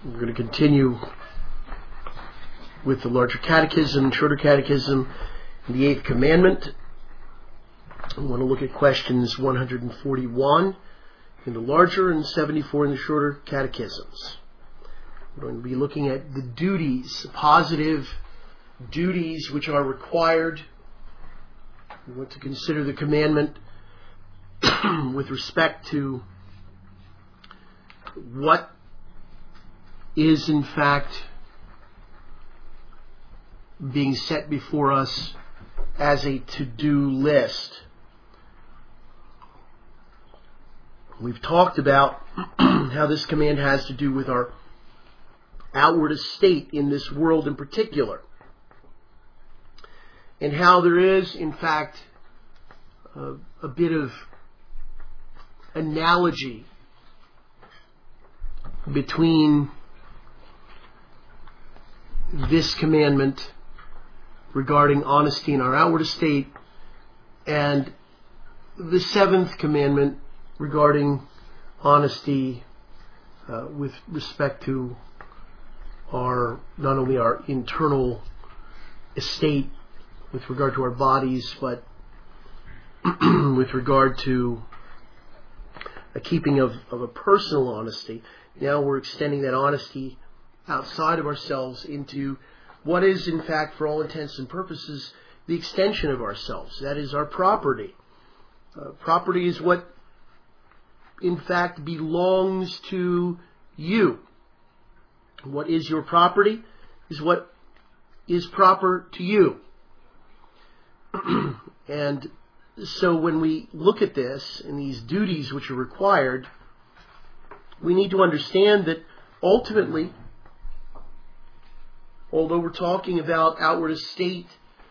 We're going to continue with the larger catechism, shorter catechism, and the eighth commandment. We want to look at questions 141 in the larger and 74 in the shorter catechisms. We're going to be looking at the duties, positive duties which are required. We want to consider the commandment with respect to what is in fact being set before us as a to-do list. We've talked about how this command has to do with our outward estate in this world in particular, and how there is in fact a bit of analogy between this commandment regarding honesty in our outward estate and the seventh commandment regarding honesty with respect to our, not only our internal estate with regard to our bodies, but with regard to a keeping of a personal honesty. Now we're extending that honesty outside of ourselves into what is, in fact, for all intents and purposes, the extension of ourselves. That is our property. Property is what, in fact, belongs to you. What is your property is what is proper to you. And so when we look at this and these duties which are required, we need to understand that ultimately, although we're talking about outward estate,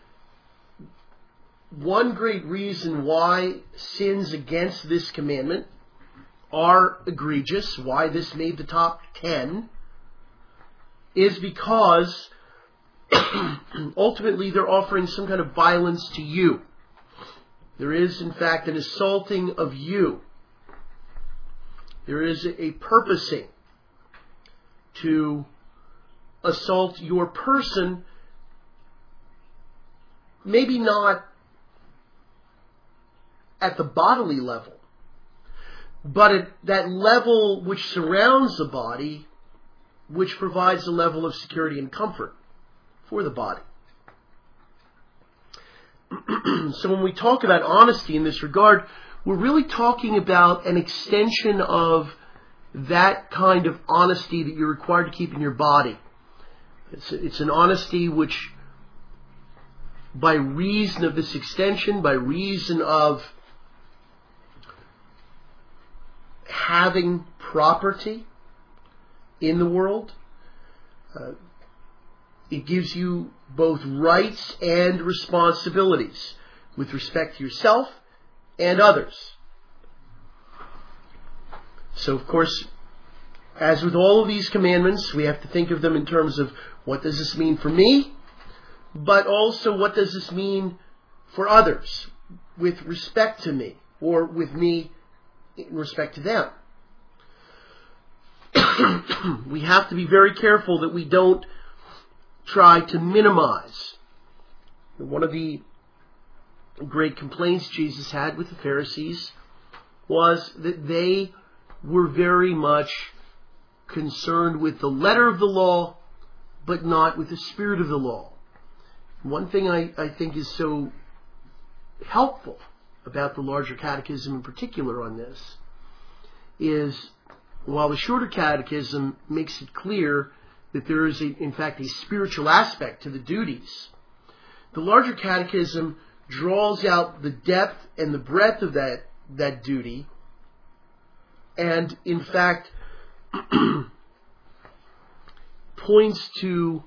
one great reason why sins against this commandment are egregious, why this made the top 10, is because ultimately they're offering some kind of violence to you. There is, in fact, an assaulting of you. There is a purposing to assault your person, maybe not at the bodily level, but at that level which surrounds the body, which provides a level of security and comfort for the body. So when we talk about honesty in this regard, we're really talking about an extension of that kind of honesty that you're required to keep in your body. It's an honesty which, by reason of this extension, by reason of having property in the world, it gives you both rights and responsibilities with respect to yourself and others. So, of course, as with all of these commandments, we have to think of them in terms of what does this mean for me, but also what does this mean for others with respect to me, or with me in respect to them. We have to be very careful that we don't try to minimize. One of the great complaints Jesus had with the Pharisees was that they were very much concerned with the letter of the law, but not with the spirit of the law. One thing I think is so helpful about the larger catechism in particular on this is, while the shorter catechism makes it clear that there is, in fact, a spiritual aspect to the duties, the larger catechism draws out the depth and the breadth of that duty, and in fact points to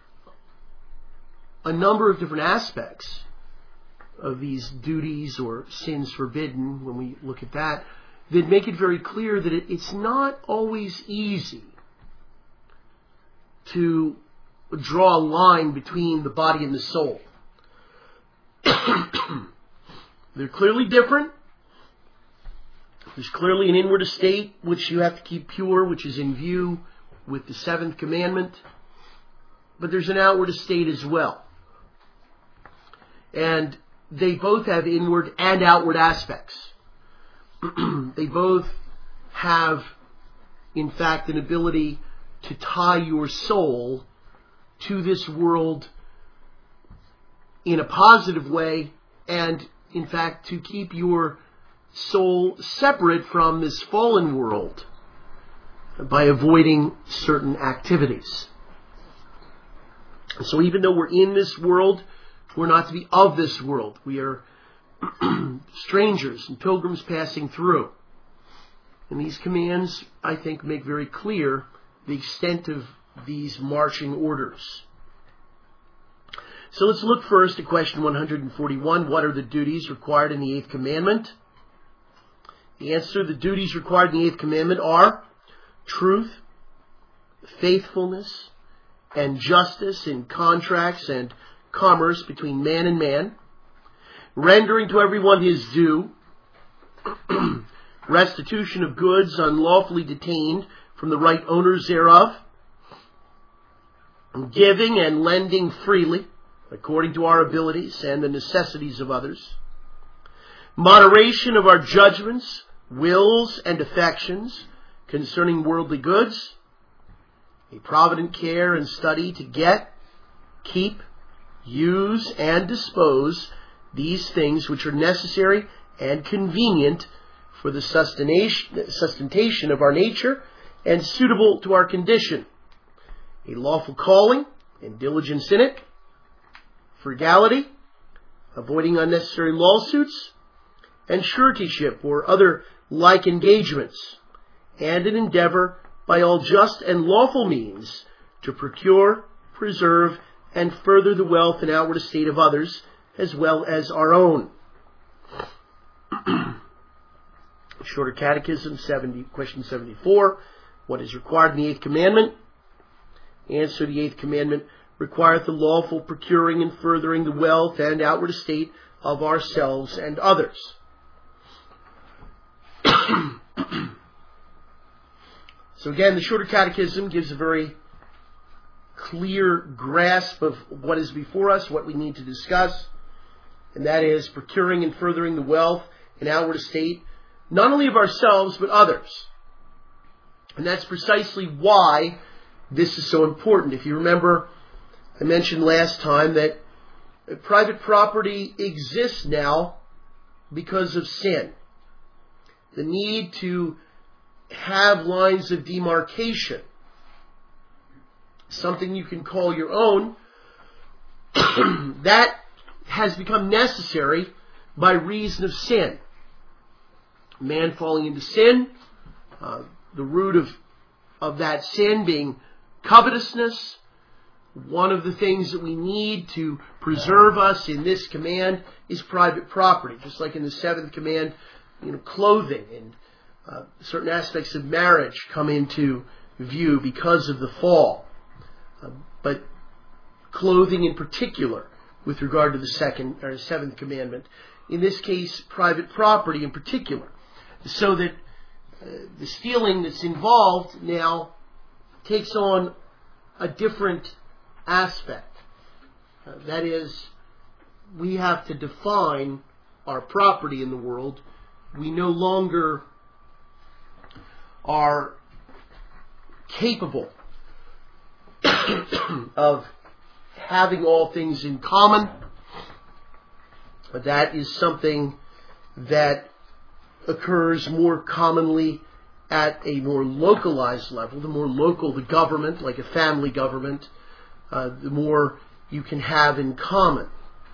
a number of different aspects of these duties or sins forbidden, when we look at that make it very clear that it's not always easy to draw a line between the body and the soul. They're clearly different. There's clearly an inward estate which you have to keep pure, which is in view with the seventh commandment, but there's an outward estate as well. And they both have inward and outward aspects. They both have, in fact, an ability to tie your soul to this world in a positive way, and, in fact, to keep your soul separate from this fallen world by avoiding certain activities. So even though we're in this world, we're not to be of this world. We are strangers and pilgrims passing through. And these commands, I think, make very clear the extent of these marching orders. So let's look first at question 141. What are the duties required in the eighth commandment? The answer: the duties required in the eighth commandment are truth, faithfulness, and justice in contracts and commerce between man and man, rendering to everyone his due, restitution of goods unlawfully detained from the right owners thereof, giving and lending freely according to our abilities and the necessities of others, moderation of our judgments, wills, and affections concerning worldly goods, a provident care and study to get, keep, use, and dispose these things which are necessary and convenient for the sustentation of our nature and suitable to our condition, a lawful calling and diligence in it, frugality, avoiding unnecessary lawsuits, and suretyship or other like engagements, and an endeavor by all just and lawful means to procure, preserve, and further the wealth and outward estate of others, as well as our own. Shorter Catechism, question 74. What is required in the eighth commandment? Answer: the eighth commandment requireth the lawful procuring and furthering the wealth and outward estate of ourselves and others. So again, the Shorter Catechism gives a very clear grasp of what is before us, what we need to discuss, and that is procuring and furthering the wealth and outward estate, not only of ourselves, but others. And that's precisely why this is so important. If you remember, I mentioned last time that private property exists now because of sin. The need to have lines of demarcation, something you can call your own, that has become necessary by reason of sin. Man falling into sin, the root of that sin being covetousness. One of the things that we need to preserve us in this command is private property. Just like in the seventh command, clothing and certain aspects of marriage come into view because of the fall. But clothing in particular, with regard to the seventh commandment, in this case, private property in particular, so that the stealing that's involved now takes on a different aspect. That is, we have to define our property in the world. We no longer are capable of having all things in common. That is something that occurs more commonly at a more localized level. The more local the government, like a family government, the more you can have in common.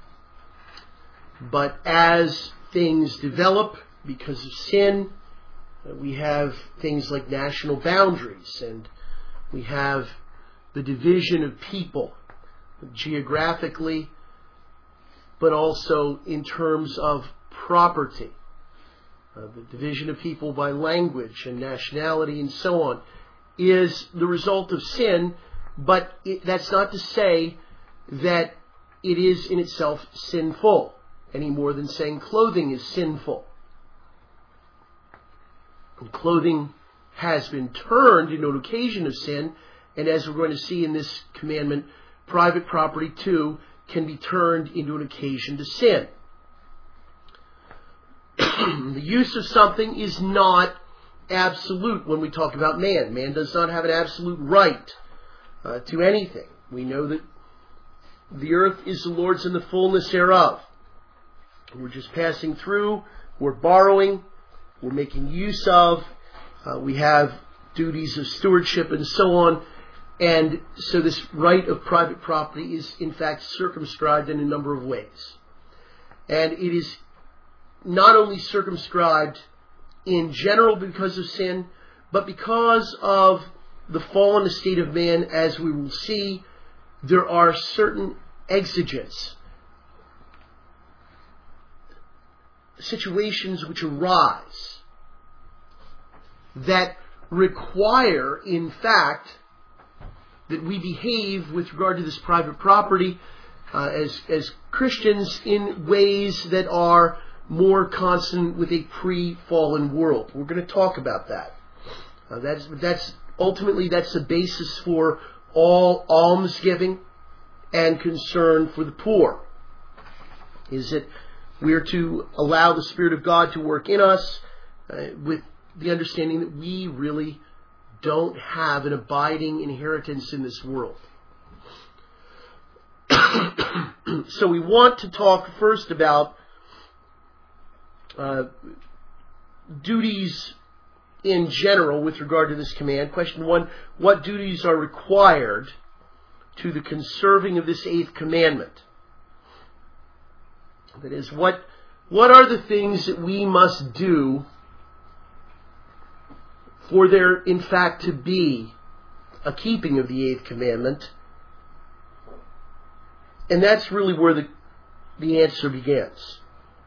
But as things develop because of sin, we have things like national boundaries, and we have the division of people geographically, but also in terms of property. The division of people by language and nationality and so on is the result of sin, but that's not to say that it is in itself sinful, any more than saying clothing is sinful. And clothing has been turned into an occasion of sin. And as we're going to see in this commandment, private property too can be turned into an occasion to sin. The use of something is not absolute when we talk about man. Man does not have an absolute right to anything. We know that the earth is the Lord's and the fullness thereof. We're just passing through. We're borrowing. We're making use of. We have duties of stewardship and so on. And so this right of private property is in fact circumscribed in a number of ways. And it is not only circumscribed in general because of sin, but because of the fallen estate of man, as we will see, there are certain exigents, situations which arise that require, in fact, that we behave with regard to this private property as Christians in ways that are more consonant with a pre-fallen world. We're going to talk about that. That's ultimately the basis for all almsgiving and concern for the poor. Is that we are to allow the Spirit of God to work in us with the understanding that we really don't have an abiding inheritance in this world. So we want to talk first about duties in general with regard to this command. Question 1, what duties are required to the conserving of this 8th commandment? That is, what are the things that we must do for there, in fact, to be a keeping of the 8th commandment? And that's really where the answer begins.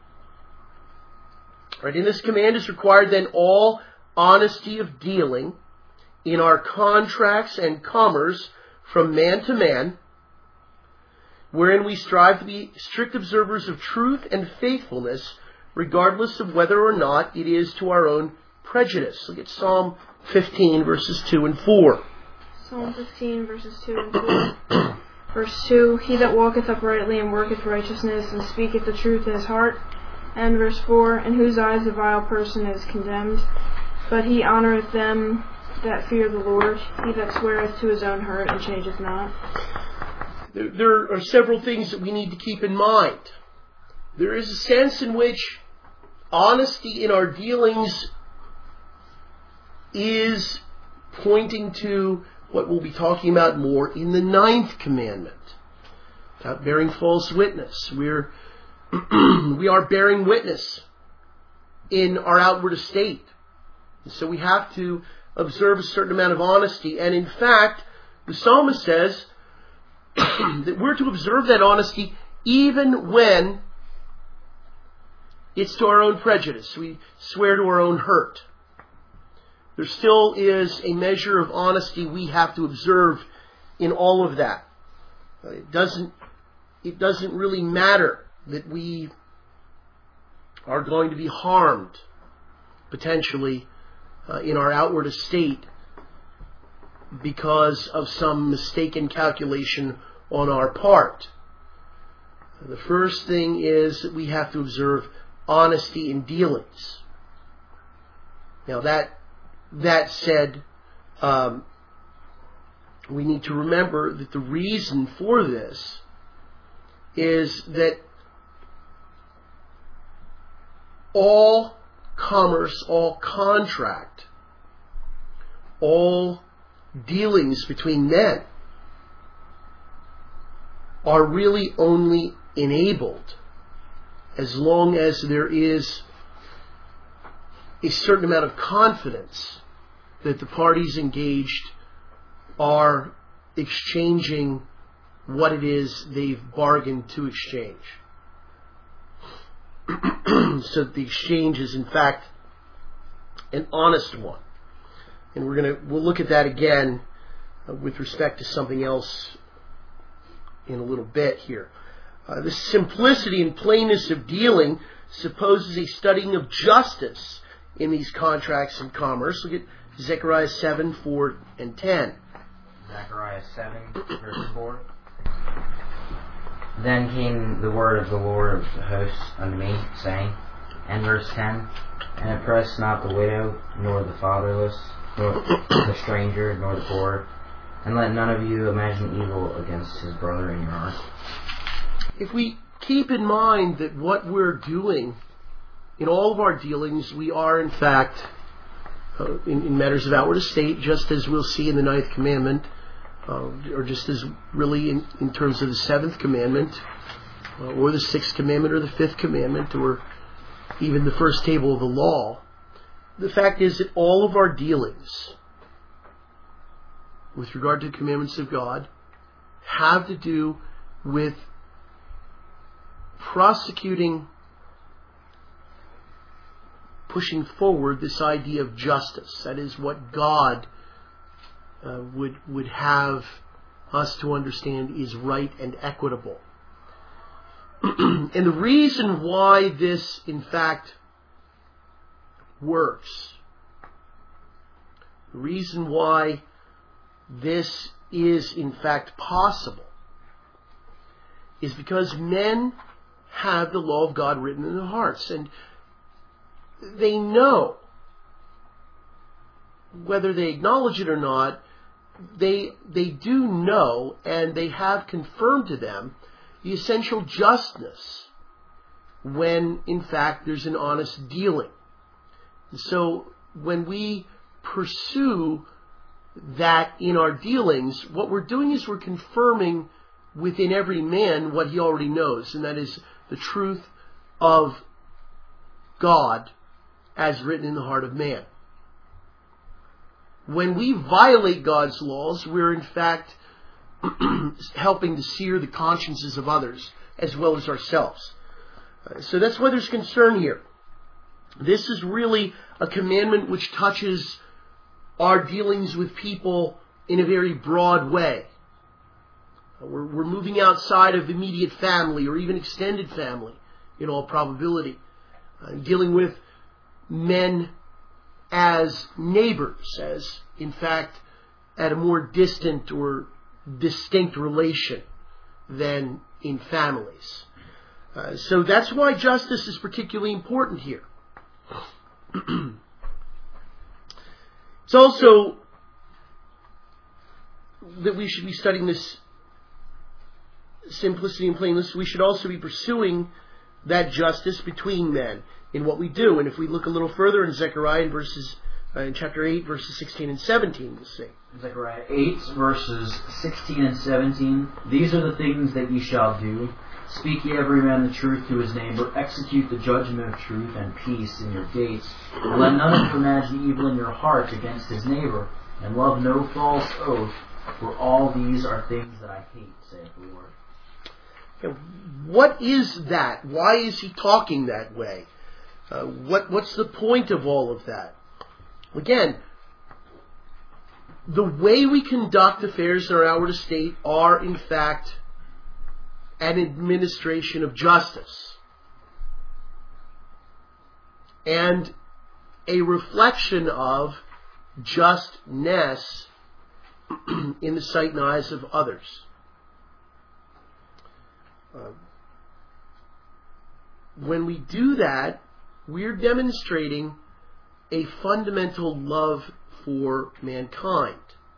Right, in this command is required then all honesty of dealing in our contracts and commerce from man to man, wherein we strive to be strict observers of truth and faithfulness, regardless of whether or not it is to our own prejudice. Look at Psalm 15, verses 2 and 4. Psalm 15, verses 2 and 4. Verse 2, he that walketh uprightly and worketh righteousness and speaketh the truth in his heart. And verse 4, in whose eyes a vile person is condemned, but he honoureth them that fear the Lord. He that sweareth to his own hurt and changeth not. There are several things that we need to keep in mind. There is a sense in which honesty in our dealings is pointing to what we'll be talking about more in the 9th commandment, about bearing false witness. We are bearing witness in our outward estate. And so we have to observe a certain amount of honesty. And in fact, the psalmist says that we're to observe that honesty even when it's to our own prejudice. We swear to our own hurt. There still is a measure of honesty we have to observe in all of that. It doesn't really matter that we are going to be harmed potentially in our outward estate because of some mistaken calculation on our part. The first thing is that we have to observe honesty in dealings. Now that said, we need to remember that the reason for this is that all commerce, all contract, all dealings between men are really only enabled as long as there is a certain amount of confidence that the parties engaged are exchanging what it is they've bargained to exchange. So that the exchange is in fact an honest one. And we'll look at that again with respect to something else in a little bit here. The simplicity and plainness of dealing supposes a studying of justice in these contracts and commerce. Look at Zechariah 7, 4, and 10. Zechariah 7, verse 4. Then came the word of the Lord of the hosts unto me, saying, and verse 10, and oppress not the widow, nor the fatherless, nor the stranger, nor the poor, and let none of you imagine evil against his brother in your heart. If we keep in mind that what we're doing in all of our dealings, we are in fact, in matters of outward estate, just as we'll see in the 9th commandment, or just as really in terms of the 7th commandment, or the 6th commandment, or the 5th commandment, or even the first table of the law. The fact is that all of our dealings with regard to the commandments of God have to do with prosecuting, pushing forward this idea of justice. That is what God would have us to understand is right and equitable. And the reason why this, in fact, works, the reason why this is, in fact, possible, is because men have the law of God written in their hearts, and they know, whether they acknowledge it or not, they do know, and they have confirmed to them the essential justness when, in fact, there's an honest dealing. And so when we pursue that in our dealings, what we're doing is we're confirming within every man what he already knows, and that is the truth of God as written in the heart of man. When we violate God's laws, we're in fact helping to sear the consciences of others as well as ourselves. So that's why there's concern here. This is really a commandment which touches our dealings with people in a very broad way. We're moving outside of immediate family or even extended family in all probability. Dealing with men as neighbors, as in fact at a more distant or distinct relation than in families. So that's why justice is particularly important here. It's also that we should be studying this simplicity and plainness. We should also be pursuing that justice between men in what we do. And if we look a little further in Zechariah in chapter 8, verses 16 and 17, we'll see. Zechariah 8, verses 16 and 17. These are the things that ye shall do. Speak ye every man the truth to his neighbor. Execute the judgment of truth and peace in your gates. And let none of you imagine evil in your heart against his neighbor. And love no false oath. For all these are things that I hate, saith the Lord. Okay, what is that? Why is he talking that way? What's the point of all of that? Again, the way we conduct affairs in our outward estate are, in fact, an administration of justice and a reflection of justness in the sight and eyes of others. When we do that, we're demonstrating a fundamental love for mankind.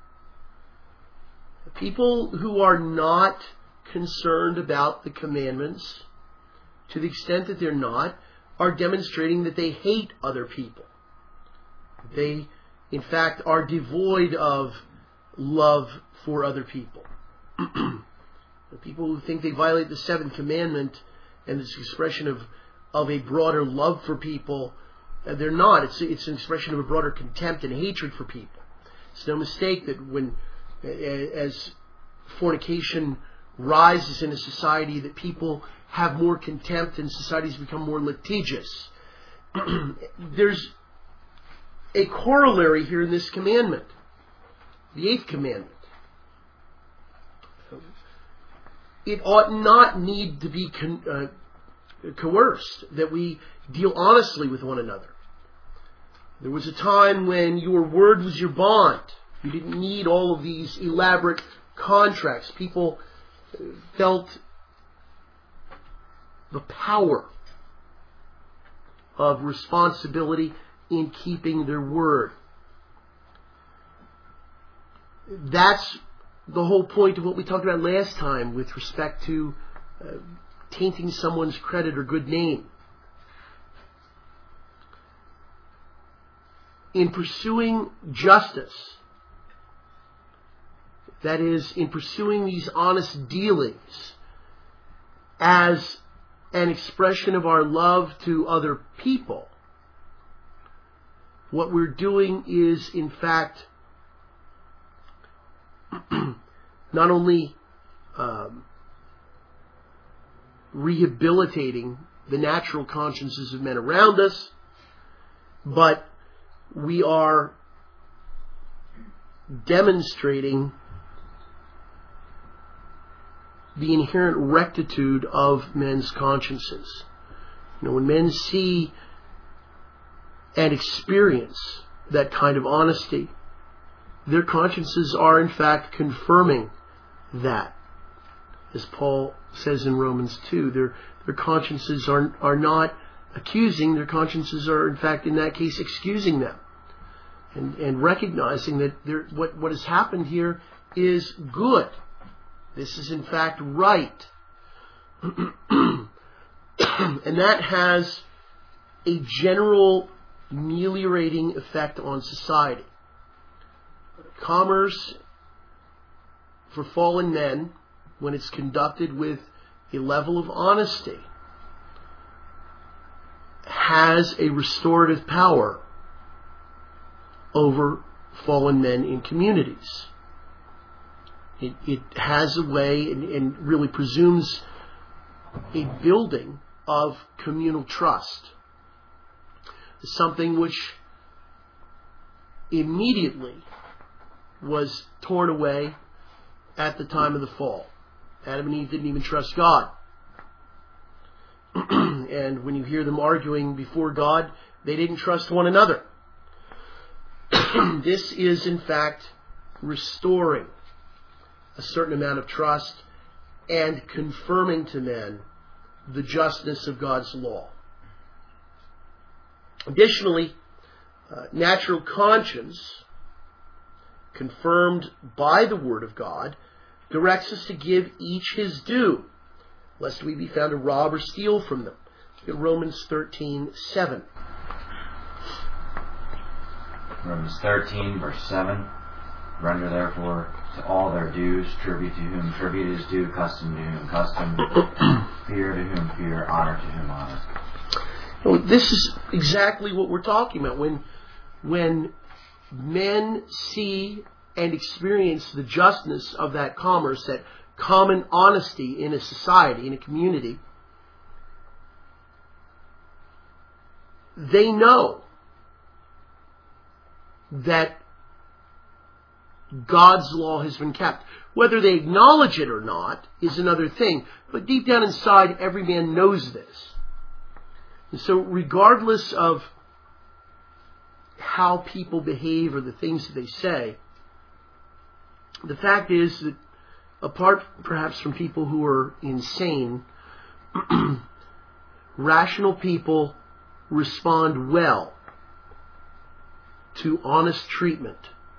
People who are not concerned about the commandments, to the extent that they're not, are demonstrating that they hate other people. They, in fact, are devoid of love for other people. The people who think they violate the 7th commandment and this expression of a broader love for people, they're not. It's an expression of a broader contempt and hatred for people. It's no mistake that when, as fornication rises in a society, that people have more contempt and societies become more litigious. There's a corollary here in this commandment, the 8th commandment. It ought not need to be coerced, that we deal honestly with one another. There was a time when your word was your bond. You didn't need all of these elaborate contracts. People felt the power of responsibility in keeping their word. That's the whole point of what we talked about last time with respect to tainting someone's credit or good name. In pursuing justice, that is, in pursuing these honest dealings as an expression of our love to other people, what we're doing is, in fact, not only rehabilitating the natural consciences of men around us, but we are demonstrating the inherent rectitude of men's consciences. When men see and experience that kind of honesty, their consciences are in fact confirming that. As Paul says in Romans 2, their consciences are not accusing, their consciences are in fact in that case excusing them. And recognizing that what has happened here is good. This is in fact right. And that has a general ameliorating effect on society. Commerce for fallen men, when it's conducted with a level of honesty, has a restorative power over fallen men in communities. It has a way and really presumes a building of communal trust. Something which immediately was torn away at the time of the fall. Adam and Eve didn't even trust God. And when you hear them arguing before God, they didn't trust one another. This is in fact restoring a certain amount of trust and confirming to men the justness of God's law. Additionally, natural conscience, confirmed by the Word of God, directs us to give each his due, lest we be found to rob or steal from them. Look at Romans 13:7. Romans 13, verse 7. Render therefore to all their dues, tribute to whom tribute is due, custom to whom custom, fear to whom fear, honor to whom honor. This is exactly what we're talking about. When men see and experience the justness of that commerce, that common honesty in a society, in a community, they know that God's law has been kept. Whether they acknowledge it or not is another thing, but deep down inside, every man knows this. And so regardless of how people behave or the things that they say, the fact is that apart perhaps from people who are insane, rational people respond well to honest treatment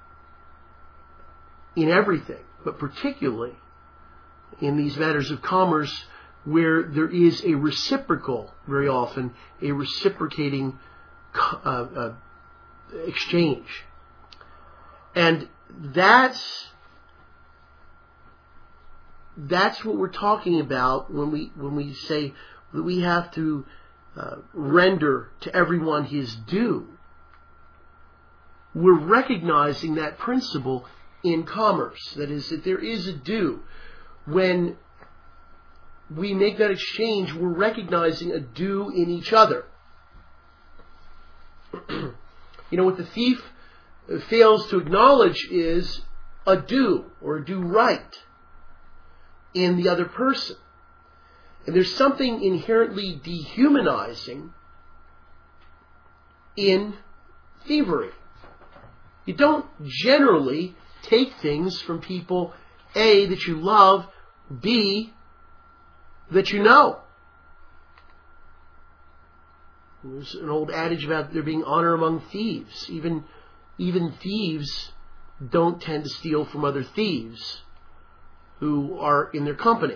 in everything, but particularly in these matters of commerce where there is a reciprocal, very often, a reciprocating exchange. And that's what we're talking about when we say that we have to render to everyone his due. We're recognizing that principle in commerce. That is, that there is a due. When we make that exchange, we're recognizing a due in each other. What the thief fails to acknowledge is a due or a due right in the other person. And there's something inherently dehumanizing in thievery. You don't generally take things from people, A, that you love, B, that you know. There's an old adage about there being honor among thieves. Even thieves don't tend to steal from other thieves who are in their company.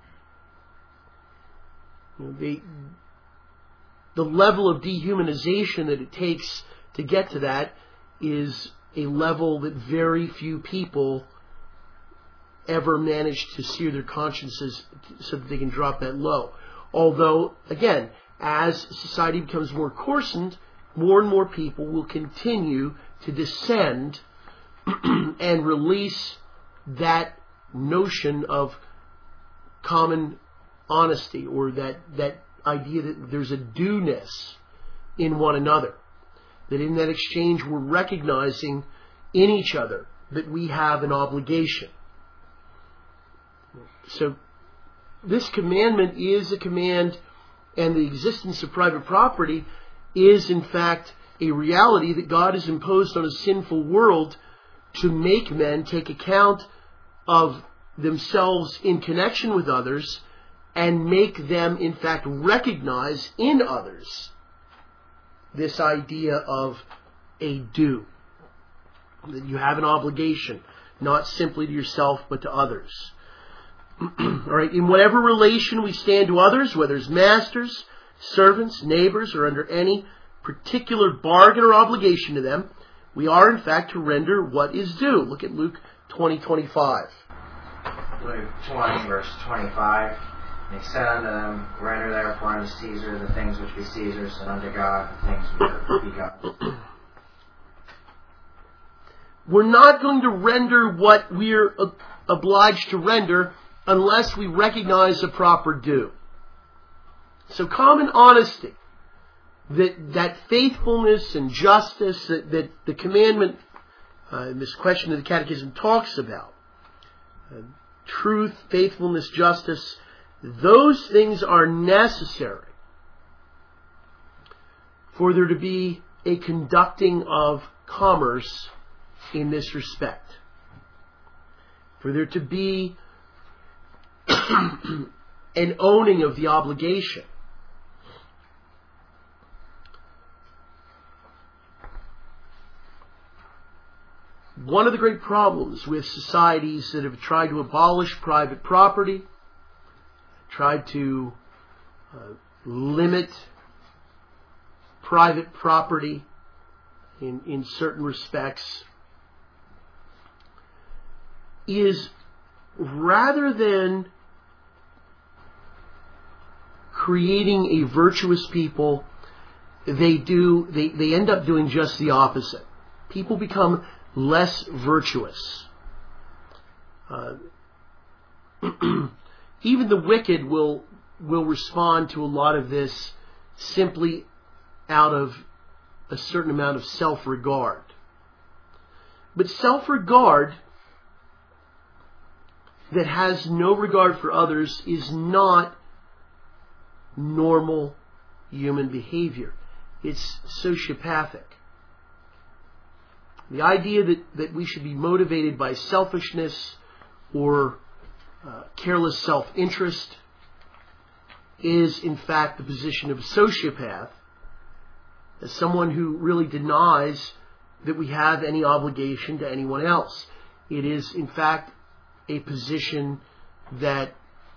The level of dehumanization that it takes to get to that is a level that very few people ever manage to sear their consciences so that they can drop that low. Although, again, as society becomes more coarsened, more and more people will continue to descend and release that notion of common honesty, or that idea that there's a due-ness in one another. That in that exchange we're recognizing in each other that we have an obligation. So this commandment is a command, and the existence of private property is in fact a reality that God has imposed on a sinful world to make men take account of themselves in connection with others and make them in fact recognize in others this idea of a due. That you have an obligation, not simply to yourself but to others. Alright, in whatever relation we stand to others, whether as masters, servants, neighbors, or under any particular bargain or obligation to them, we are in fact to render what is due. Look at Luke 20:25. Luke 20, verse 25. And he said unto them, Render therefore unto Caesar the things which be Caesar's, and unto God the things which be God's. We're not going to render what we're obliged to render unless we recognize the proper due. So common honesty, that faithfulness and justice that the commandment, this question of the Catechism talks about, truth, faithfulness, justice, those things are necessary for there to be a conducting of commerce in this respect. For there to be an owning of the obligation. One of the great problems with societies that have tried to abolish private property, tried to limit private property in certain respects, is rather than creating a virtuous people, they end up doing just the opposite. People become less virtuous. Even the wicked will respond to a lot of this simply out of a certain amount of self-regard. But self-regard that has no regard for others is not normal human behavior. It's sociopathic. The idea that we should be motivated by selfishness or careless self-interest is in fact the position of a sociopath, as someone who really denies that we have any obligation to anyone else. It is in fact a position that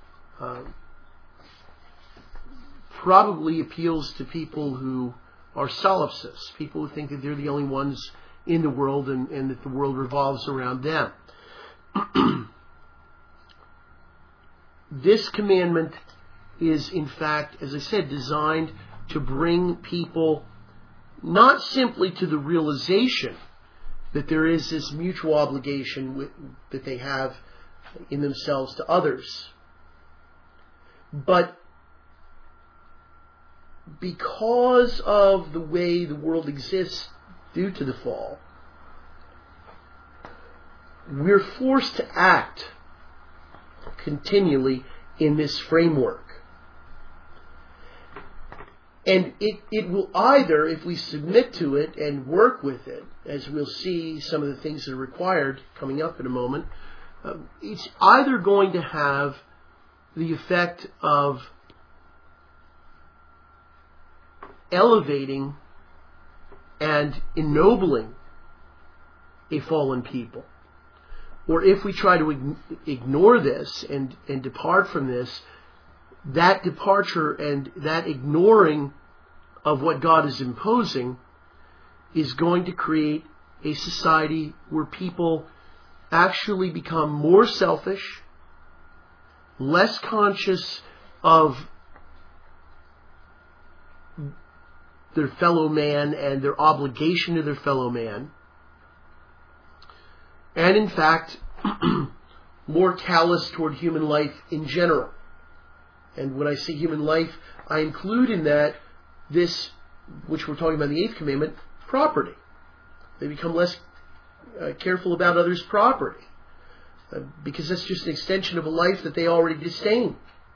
probably appeals to people who are solipsists, people who think that they're the only ones in the world and that the world revolves around them. This commandment is, in fact, as I said, designed to bring people not simply to the realization that there is this mutual obligation that they have in themselves to others, but because of the way the world exists due to the fall, we're forced to act continually in this framework. And it will either, if we submit to it and work with it, as we'll see some of the things that are required coming up in a moment, it's either going to have the effect of elevating and ennobling a fallen people. Or if we try to ignore this and depart from this, that departure and that ignoring of what God is imposing is going to create a society where people actually become more selfish, less conscious of their fellow man and their obligation to their fellow man, and in fact, more callous toward human life in general. And when I say human life, I include in that this, which we're talking about in the 8th commandment, property. They become less careful about others' property, because that's just an extension of a life that they already disdain.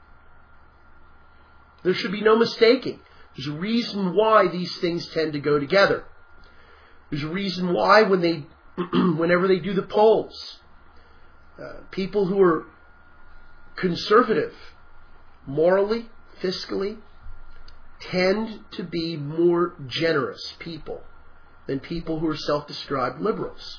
There should be no mistaking. There's a reason why these things tend to go together. There's a reason why whenever they do the polls, people who are conservative, morally, fiscally, tend to be more generous people than people who are self-described liberals.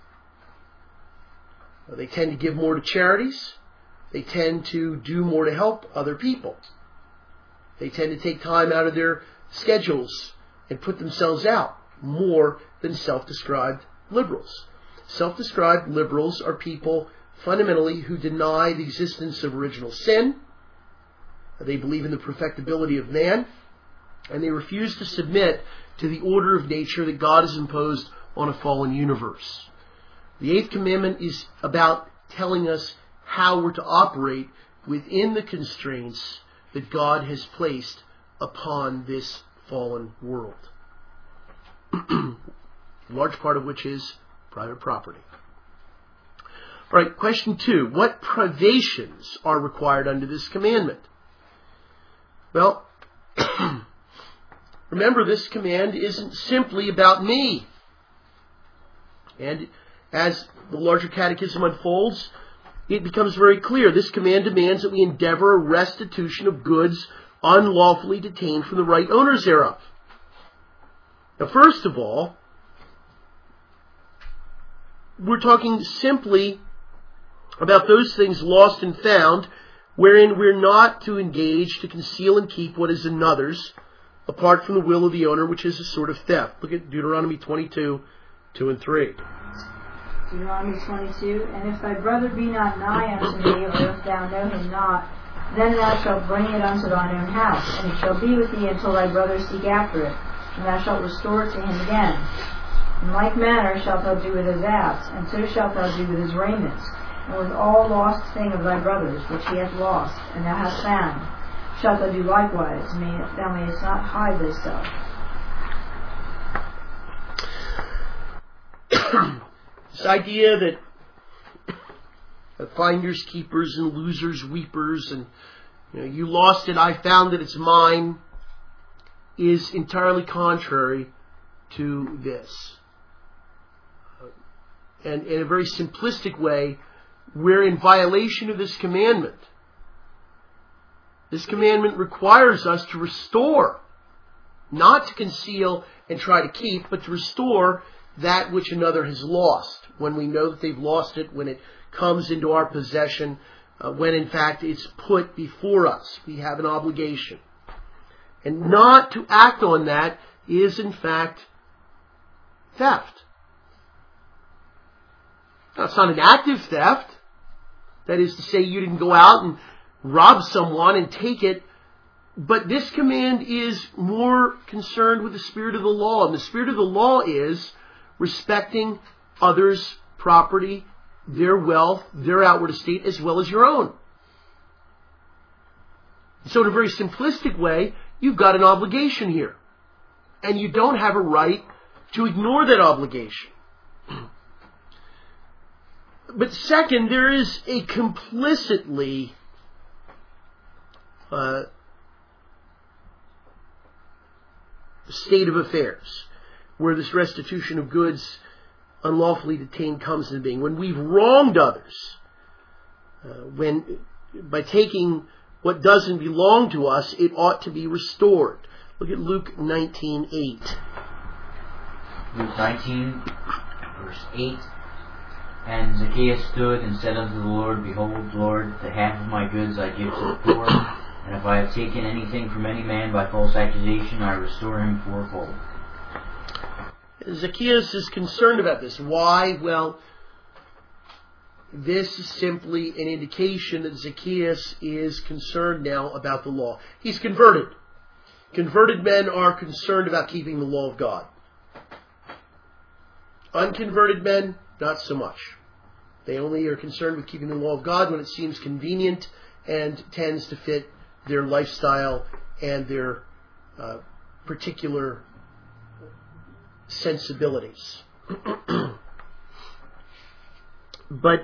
They tend to give more to charities. They tend to do more to help other people. They tend to take time out of their schedules and put themselves out more than self-described liberals. Self-described liberals are people fundamentally who deny the existence of original sin. They believe in the perfectibility of man, and they refuse to submit to the order of nature that God has imposed on a fallen universe. The 8th commandment is about telling us how we're to operate within the constraints that God has placed upon this fallen world. A large part of which is private property. All right, question 2. What privations are required under this commandment? Well, remember, this command isn't simply about me. And as the larger catechism unfolds, it becomes very clear. This command demands that we endeavor a restitution of goods unlawfully detained from the right owners thereof. Now, first of all, we're talking simply about those things lost and found wherein we're not to engage to conceal and keep what is another's apart from the will of the owner, which is a sort of theft. Look at Deuteronomy 22, 2 and 3. Deuteronomy 22, And if thy brother be not nigh unto thee, or if thou know him not, then thou shalt bring it unto thine own house, and it shall be with thee until thy brother seek after it, and thou shalt restore it to him again. In like manner shalt thou do with his ass, and so shalt thou do with his raiment, and with all lost thing of thy brother's, which he hath lost, and thou hast found, shalt thou do likewise, thou mayest not hide thyself. This idea that finders, keepers, and losers, weepers, and you lost it, I found it, it's mine, is entirely contrary to this. And in a very simplistic way, we're in violation of this commandment. This commandment requires us to restore, not to conceal and try to keep, but to restore that which another has lost, when we know that they've lost it, when it comes into our possession, when in fact it's put before us. We have an obligation. And not to act on that is in fact theft. Now, it's not an active theft. That is to say, you didn't go out and rob someone and take it. But this command is more concerned with the spirit of the law. And the spirit of the law is respecting others' property, their wealth, their outward estate, as well as your own. So in a very simplistic way, you've got an obligation here. And you don't have a right to ignore that obligation. But second, there is a complicitly state of affairs where this restitution of goods unlawfully detained comes into being. When we've wronged others, by taking what doesn't belong to us, it ought to be restored. Look at Luke 19:8. Luke 19, verse 8. And Zacchaeus stood and said unto the Lord, Behold, Lord, the half of my goods I give to the poor, and if I have taken anything from any man by false accusation, I restore him fourfold. Zacchaeus is concerned about this. Why? Well, this is simply an indication that Zacchaeus is concerned now about the law. He's converted. Converted men are concerned about keeping the law of God. Unconverted men, not so much. They only are concerned with keeping the law of God when it seems convenient and tends to fit their lifestyle and their particular sensibilities. But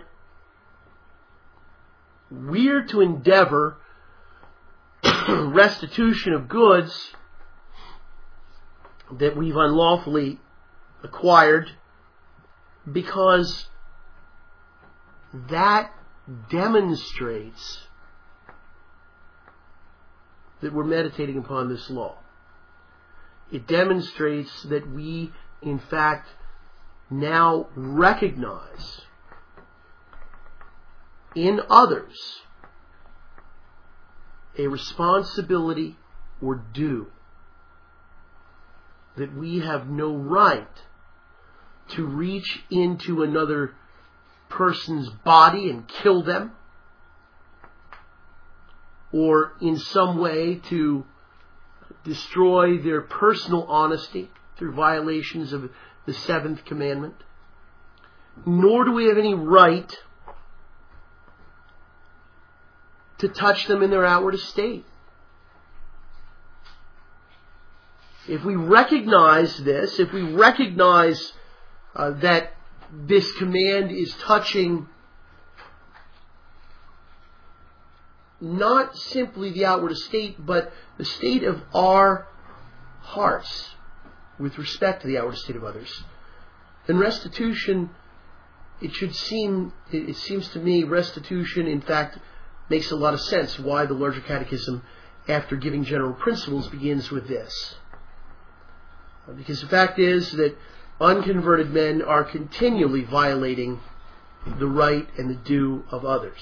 we're to endeavor restitution of goods that we've unlawfully acquired, because that demonstrates that we're meditating upon this law. It demonstrates that we, in fact, now recognize in others a responsibility or due that we have no right to reach into another person's body and kill them, or in some way to destroy their personal honesty through violations of the seventh commandment. Nor do we have any right to touch them in their outward estate. If we recognize this, if we recognize that this command is touching not simply the outward estate, but the state of our hearts with respect to the outward state of others, then restitution, it seems to me, restitution, in fact, makes a lot of sense why the larger catechism, after giving general principles, begins with this. Because the fact is that unconverted men are continually violating the right and the due of others.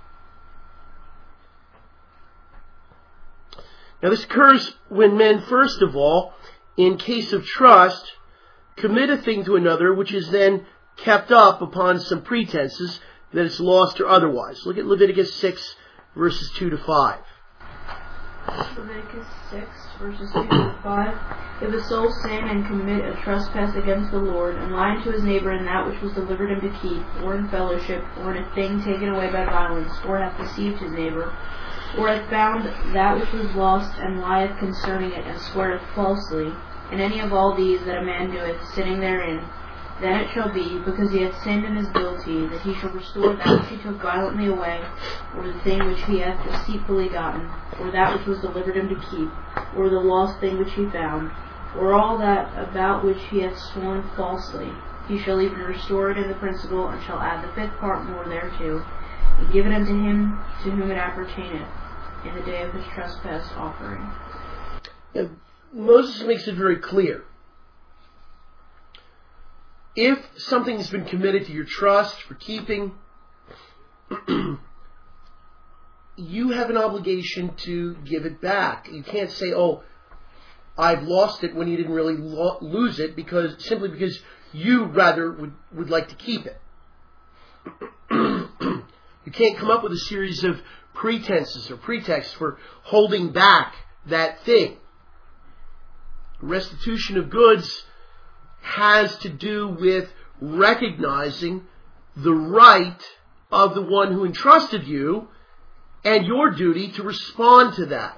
Now this occurs when men, first of all, in case of trust, commit a thing to another which is then kept up upon some pretenses that it's lost or otherwise. Look at Leviticus 6, verses 2 to 5. Leviticus 6, verses 2 to 5. If a soul sin and commit a trespass against the Lord, and lie unto his neighbor in that which was delivered him to keep, or in fellowship, or in a thing taken away by violence, or hath deceived his neighbor, or hath found that which was lost, and lieth concerning it, and sweareth falsely, and any of all these that a man doeth, sinning therein, then it shall be, because he hath sinned and is guilty, that he shall restore that which he took violently away, or the thing which he hath deceitfully gotten, or that which was delivered him to keep, or the lost thing which he found, or all that about which he hath sworn falsely. He shall even restore it in the principal, and shall add the fifth part more thereto, and give it unto him to whom it appertaineth, in the day of his trespass offering. Now, Moses makes it very clear. If something has been committed to your trust for keeping, you have an obligation to give it back. You can't say, oh, I've lost it, when you didn't really lose it, simply because you rather would like to keep it. You can't come up with a series of pretenses or pretexts for holding back that thing. Restitution of goods has to do with recognizing the right of the one who entrusted you and your duty to respond to that.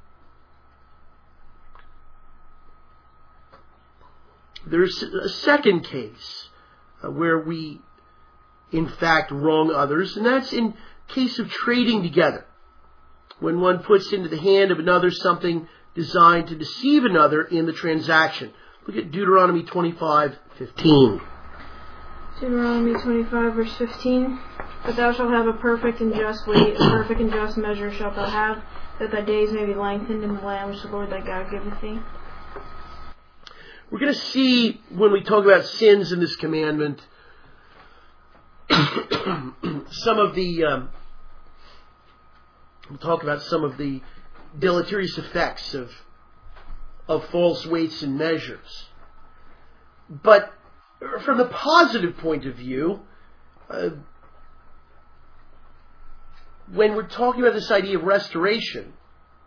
There's a second case where we, in fact, wrong others, and that's in case of trading together. When one puts into the hand of another something designed to deceive another in the transaction. Look at Deuteronomy 25:15. Deuteronomy 25, verse 15. But thou shalt have a perfect and just weight, a perfect and just measure shalt thou have, that thy days may be lengthened in the land which the Lord thy God giveth thee. We're going to see, when we talk about sins in this commandment, some of the we'll talk about some of the deleterious effects of false weights and measures. But from the positive point of view, when we're talking about this idea of restoration,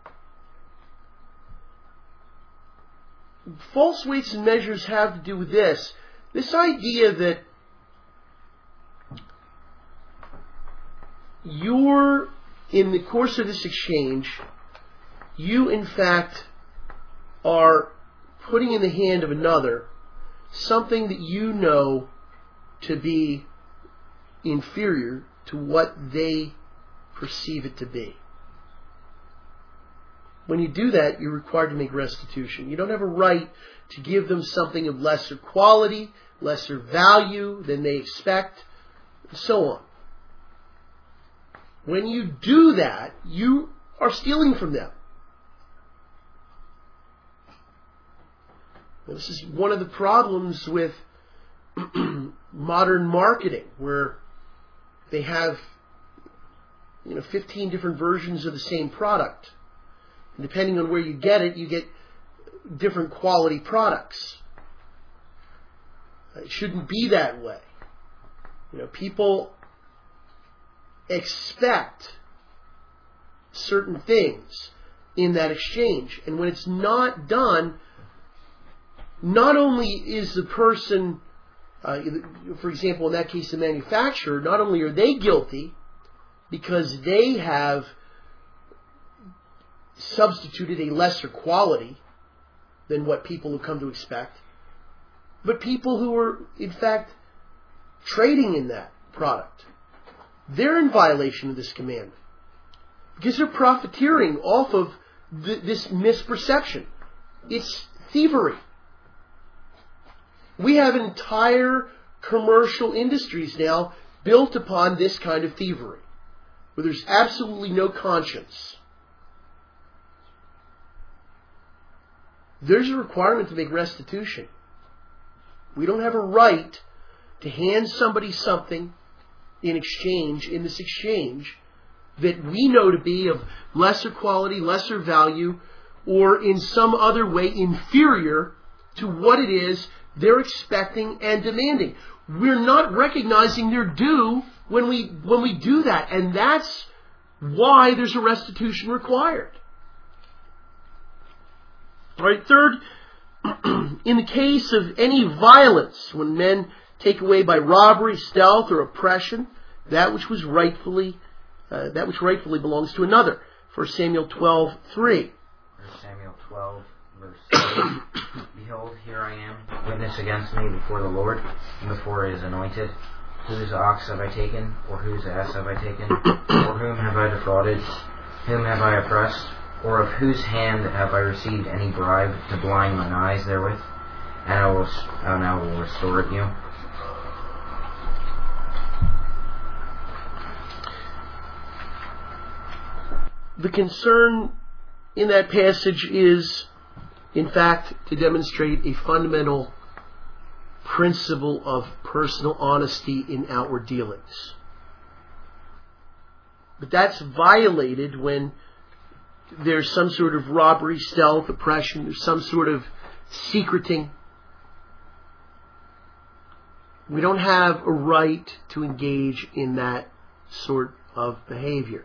false weights and measures have to do with this idea that in the course of this exchange, you in fact are putting in the hand of another something that you know to be inferior to what they perceive it to be. When you do that, you're required to make restitution. You don't have a right to give them something of lesser quality, lesser value than they expect, and so on. When you do that, you are stealing from them. This is one of the problems with modern marketing, where they have 15 different versions of the same product. And depending on where you get different quality products. It shouldn't be that way. People expect certain things in that exchange. And when it's not done, not only is the person, for example, in that case, the manufacturer, not only are they guilty because they have substituted a lesser quality than what people have come to expect, but people who are, in fact, trading in that product, they're in violation of this commandment because they're profiteering off of this misperception. It's thievery. We have entire commercial industries now built upon this kind of thievery, where there's absolutely no conscience. There's a requirement to make restitution. We don't have a right to hand somebody something in this exchange, that we know to be of lesser quality, lesser value, or in some other way inferior to what it is they're expecting and demanding. We're not recognizing their due when we do that, and that's why there's a restitution required. All right, third, in the case of any violence, when men take away by robbery, stealth, or oppression that which rightfully belongs to another. 1 Samuel 12:3. 1 Samuel 12, verse 3. Behold, here I am, witness against me before the Lord, and before his anointed. Whose ox have I taken, or whose ass have I taken? Or whom have I defrauded? Whom have I oppressed? Or of whose hand have I received any bribe to blind mine eyes therewith? And I will restore it you. The concern in that passage is, in fact, to demonstrate a fundamental principle of personal honesty in outward dealings. But that's violated when there's some sort of robbery, stealth, oppression, there's some sort of secreting. We don't have a right to engage in that sort of behavior.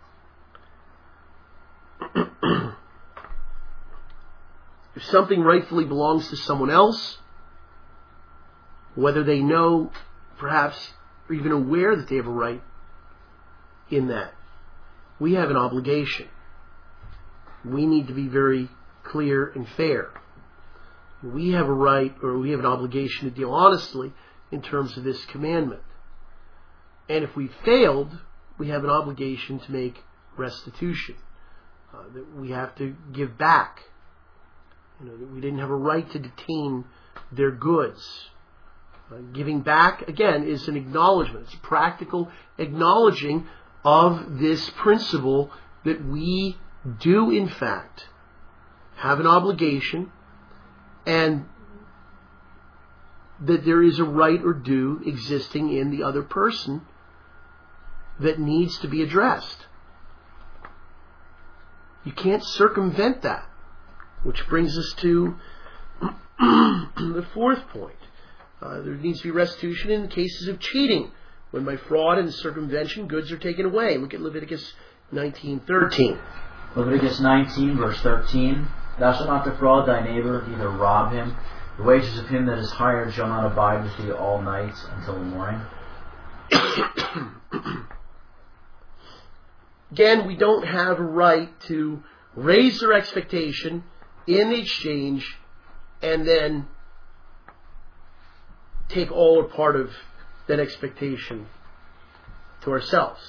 If something rightfully belongs to someone else, whether they know, perhaps, or even aware that they have a right in that, we have an obligation. We need to be very clear and fair. We have a right, or we have an obligation to deal honestly in terms of this commandment. And if we failed, we have an obligation to make restitution. that we have to give back. That we didn't have a right to detain their goods. Giving back, again, is an acknowledgement. It's a practical acknowledging of this principle that we do, in fact, have an obligation, and that there is a right or due existing in the other person that needs to be addressed. You can't circumvent that. Which brings us to the fourth point. There needs to be restitution in cases of cheating, when by fraud and circumvention goods are taken away. Look at Leviticus 19:13. Leviticus 19, verse 13. Thou shalt not defraud thy neighbor, neither rob him. The wages of him that is hired shall not abide with thee all nights until the morning. Again, we don't have a right to raise their expectation in the exchange and then take all or part of that expectation to ourselves.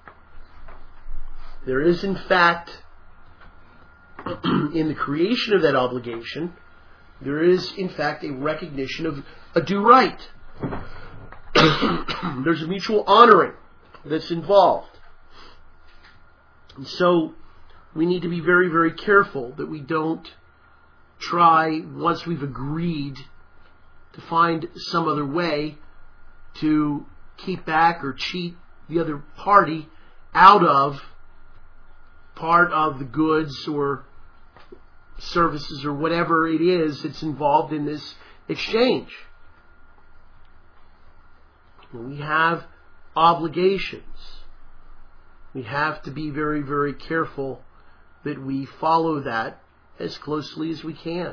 There is, in fact, in the creation of that obligation, there is, in fact, a recognition of a due right. There's a mutual honoring that's involved. And so we need to be very, very careful that we don't try, once we've agreed, to find some other way to keep back or cheat the other party out of part of the goods or services or whatever it is that's involved in this exchange. We have obligations. We have to be very, very careful that we follow that as closely as we can.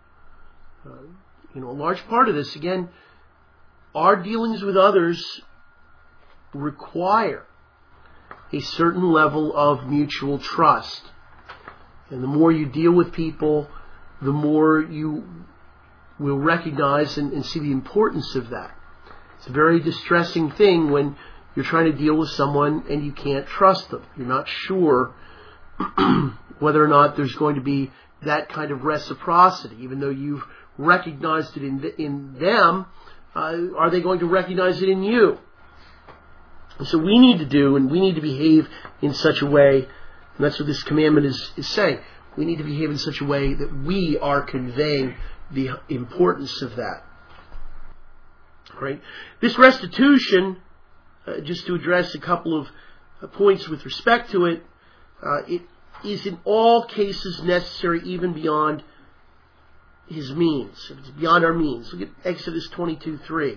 A large part of this, again, our dealings with others require a certain level of mutual trust. And the more you deal with people, the more you will recognize and see the importance of that. It's a very distressing thing when you're trying to deal with someone and you can't trust them. You're not sure whether or not there's going to be that kind of reciprocity, even though you've recognized it in them. Are they going to recognize it in you? And so we need to do, and we need to behave in such a way, and that's what this commandment is saying. We need to behave in such a way that we are conveying the importance of that. Right? This restitution, just to address a couple of points with respect to it, it is in all cases necessary, even beyond his means. It's beyond our means. Look at Exodus 22:3.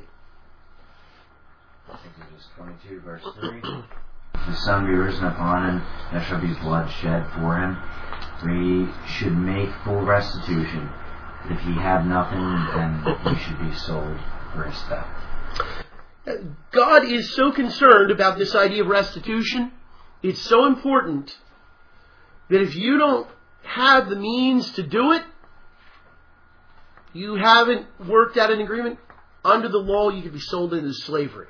Exodus 22, verse 3. If the sun be risen upon him, there shall be blood shed for him. We should make full restitution. If he had nothing, then he should be sold for his theft. God is so concerned about this idea of restitution. It's so important that if you don't have the means to do it, you haven't worked out an agreement, under the law you could be sold into slavery.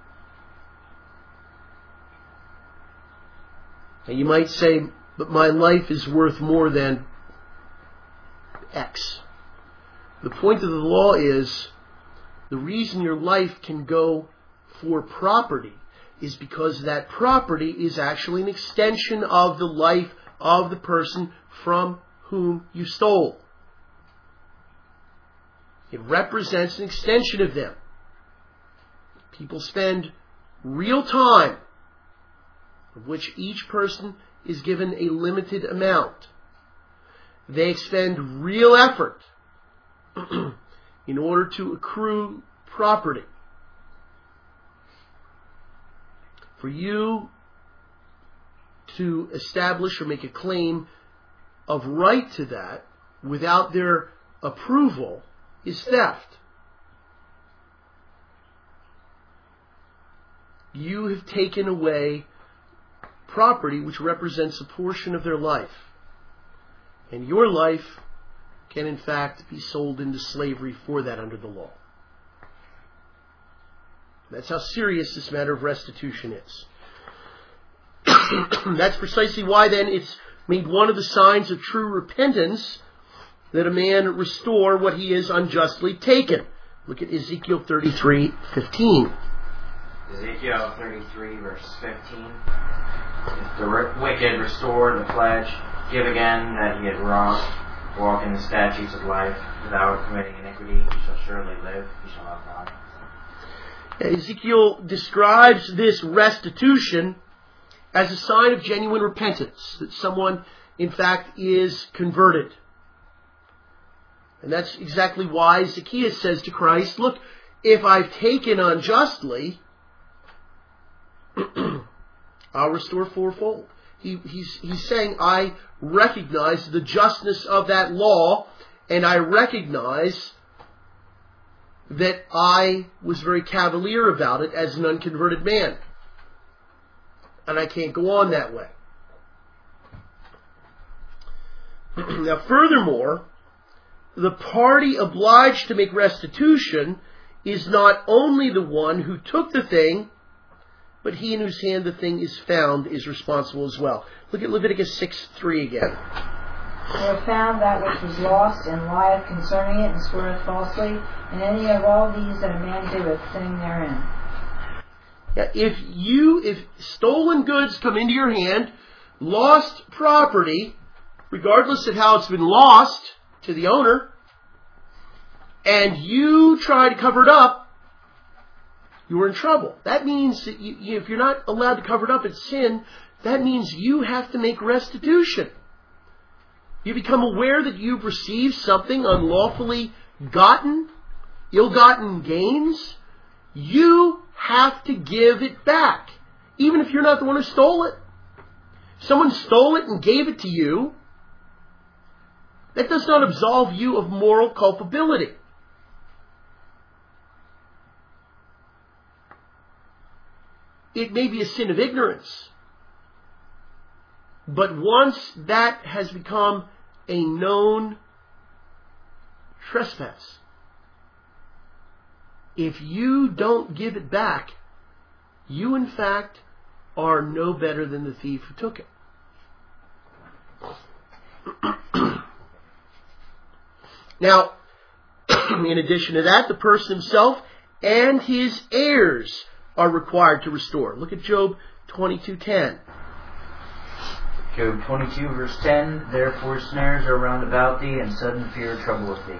And you might say, but my life is worth more than X. The point of the law is, the reason your life can go for property is because that property is actually an extension of the life of the person from whom you stole. It represents an extension of them. People spend real time, of which each person is given a limited amount. They expend real effort in order to accrue property. For you to establish or make a claim of right to that without their approval is theft. You have taken away property which represents a portion of their life. And your life can in fact be sold into slavery for that under the law. That's how serious this matter of restitution is. That's precisely why then it's made one of the signs of true repentance that a man restore what he has unjustly taken. Look at Ezekiel 33:15. Ezekiel 33, verse 15. If the wicked restore the pledge, give again that he had wronged, walk in the statutes of life, without committing iniquity, he shall surely live, he shall not die. Ezekiel describes this restitution as a sign of genuine repentance, that someone, in fact, is converted. And that's exactly why Zacchaeus says to Christ, look, if I've taken unjustly, I'll restore fourfold. He's saying, I recognize the justness of that law, and I recognize that I was very cavalier about it as an unconverted man. And I can't go on that way. Now, furthermore, the party obliged to make restitution is not only the one who took the thing, but he in whose hand the thing is found is responsible as well. Look at Leviticus 6:3 again. They have found that which was lost, and lieth concerning it, and sweareth falsely, and any of all these that a man doeth, sinning therein. Now, if stolen goods come into your hand, lost property, regardless of how it's been lost to the owner, and you try to cover it up, you're in trouble. That means that if you're not allowed to cover it up, it's sin. That means you have to make restitution. You become aware that you've received something unlawfully gotten, ill-gotten gains. You have to give it back, even if you're not the one who stole it. Someone stole it and gave it to you. That does not absolve you of moral culpability. It may be a sin of ignorance, but once that has become a known trespass, if you don't give it back, you in fact are no better than the thief who took it. Now, in addition to that, the person himself and his heirs are required to restore. Look at Job 22:10. Job 22, verse 10, therefore snares are round about thee, and sudden fear troubleth thee.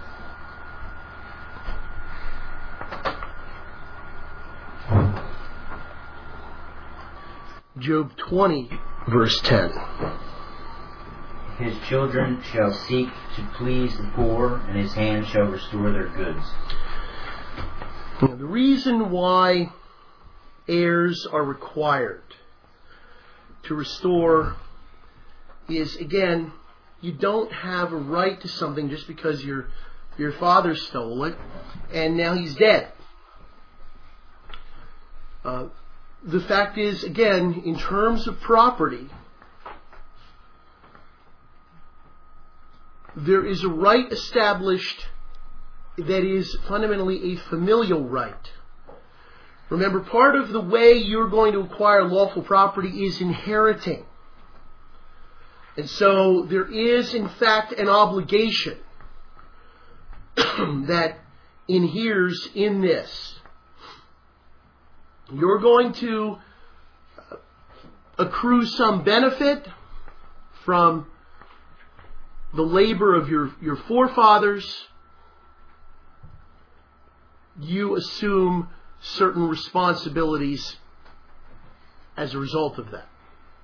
Job 20, verse 10. His children shall seek to please the poor, and his hand shall restore their goods. Now, the reason why heirs are required to restore is, again, you don't have a right to something just because your father stole it and now he's dead. The fact is, again, in terms of property, there is a right established that is fundamentally a familial right. Remember, part of the way you're going to acquire lawful property is inheriting. And so there is, in fact, an obligation that inheres in this. You're going to accrue some benefit from the labor of your forefathers. You assume certain responsibilities as a result of that.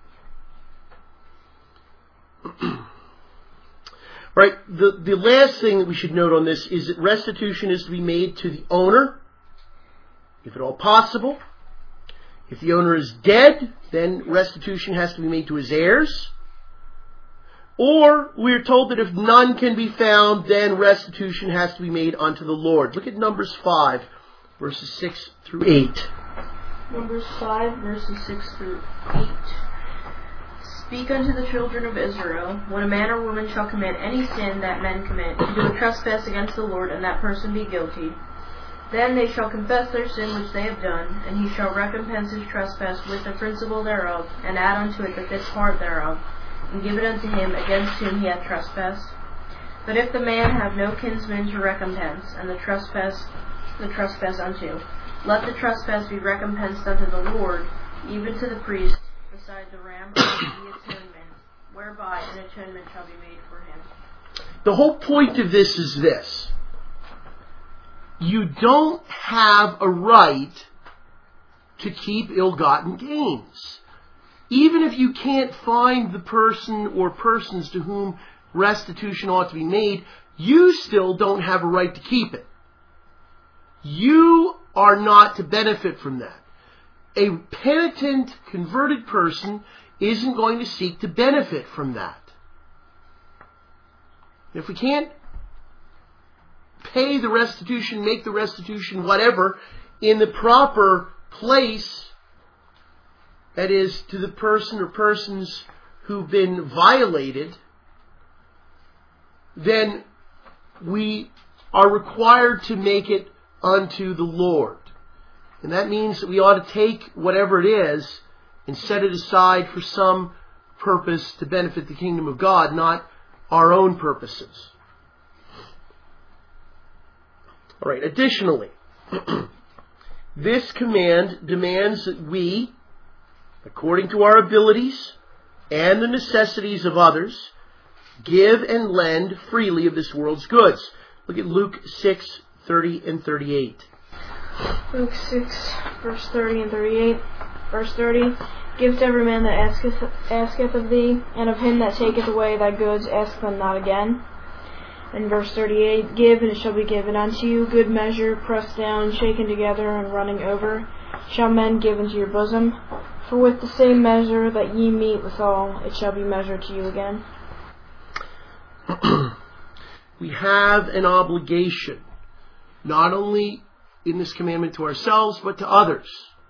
Right. The last thing that we should note on this is that restitution is to be made to the owner, if at all possible. If the owner is dead, then restitution has to be made to his heirs. Or we're told that if none can be found, then restitution has to be made unto the Lord. Look at Numbers 5, verses 6 through 8. Numbers 5, verses 6 through 8. Speak unto the children of Israel, when a man or woman shall commit any sin that men commit, to do a trespass against the Lord, and that person be guilty, then they shall confess their sin which they have done, and he shall recompense his trespass with the principal thereof, and add unto it the fifth part thereof. and give it unto him against whom he hath trespassed. But if the man have no kinsman to recompense, and the trespass unto, let the trespass be recompensed unto the Lord, even to the priest, beside the ram of the atonement, whereby an atonement shall be made for him. The whole point of this is this. You don't have a right to keep ill-gotten gains. Even if you can't find the person or persons to whom restitution ought to be made, you still don't have a right to keep it. You are not to benefit from that. A penitent, converted person isn't going to seek to benefit from that. If we can't pay the restitution, make the restitution, whatever, in the proper place, that is, to the person or persons who've been violated, then we are required to make it unto the Lord. And that means that we ought to take whatever it is and set it aside for some purpose to benefit the kingdom of God, not our own purposes. All right, additionally, this command demands that we, according to our abilities and the necessities of others, give and lend freely of this world's goods. Look at Luke 6:30 and 38. Luke 6, verse 30 and 38. Verse 30, give to every man that asketh of thee, and of him that taketh away thy goods ask them not again. And verse 38, give, and it shall be given unto you, good measure, pressed down, shaken together, and running over, shall men give into your bosom. For with the same measure that ye meet withal, it shall be measured to you again. We have an obligation, not only in this commandment to ourselves, but to others.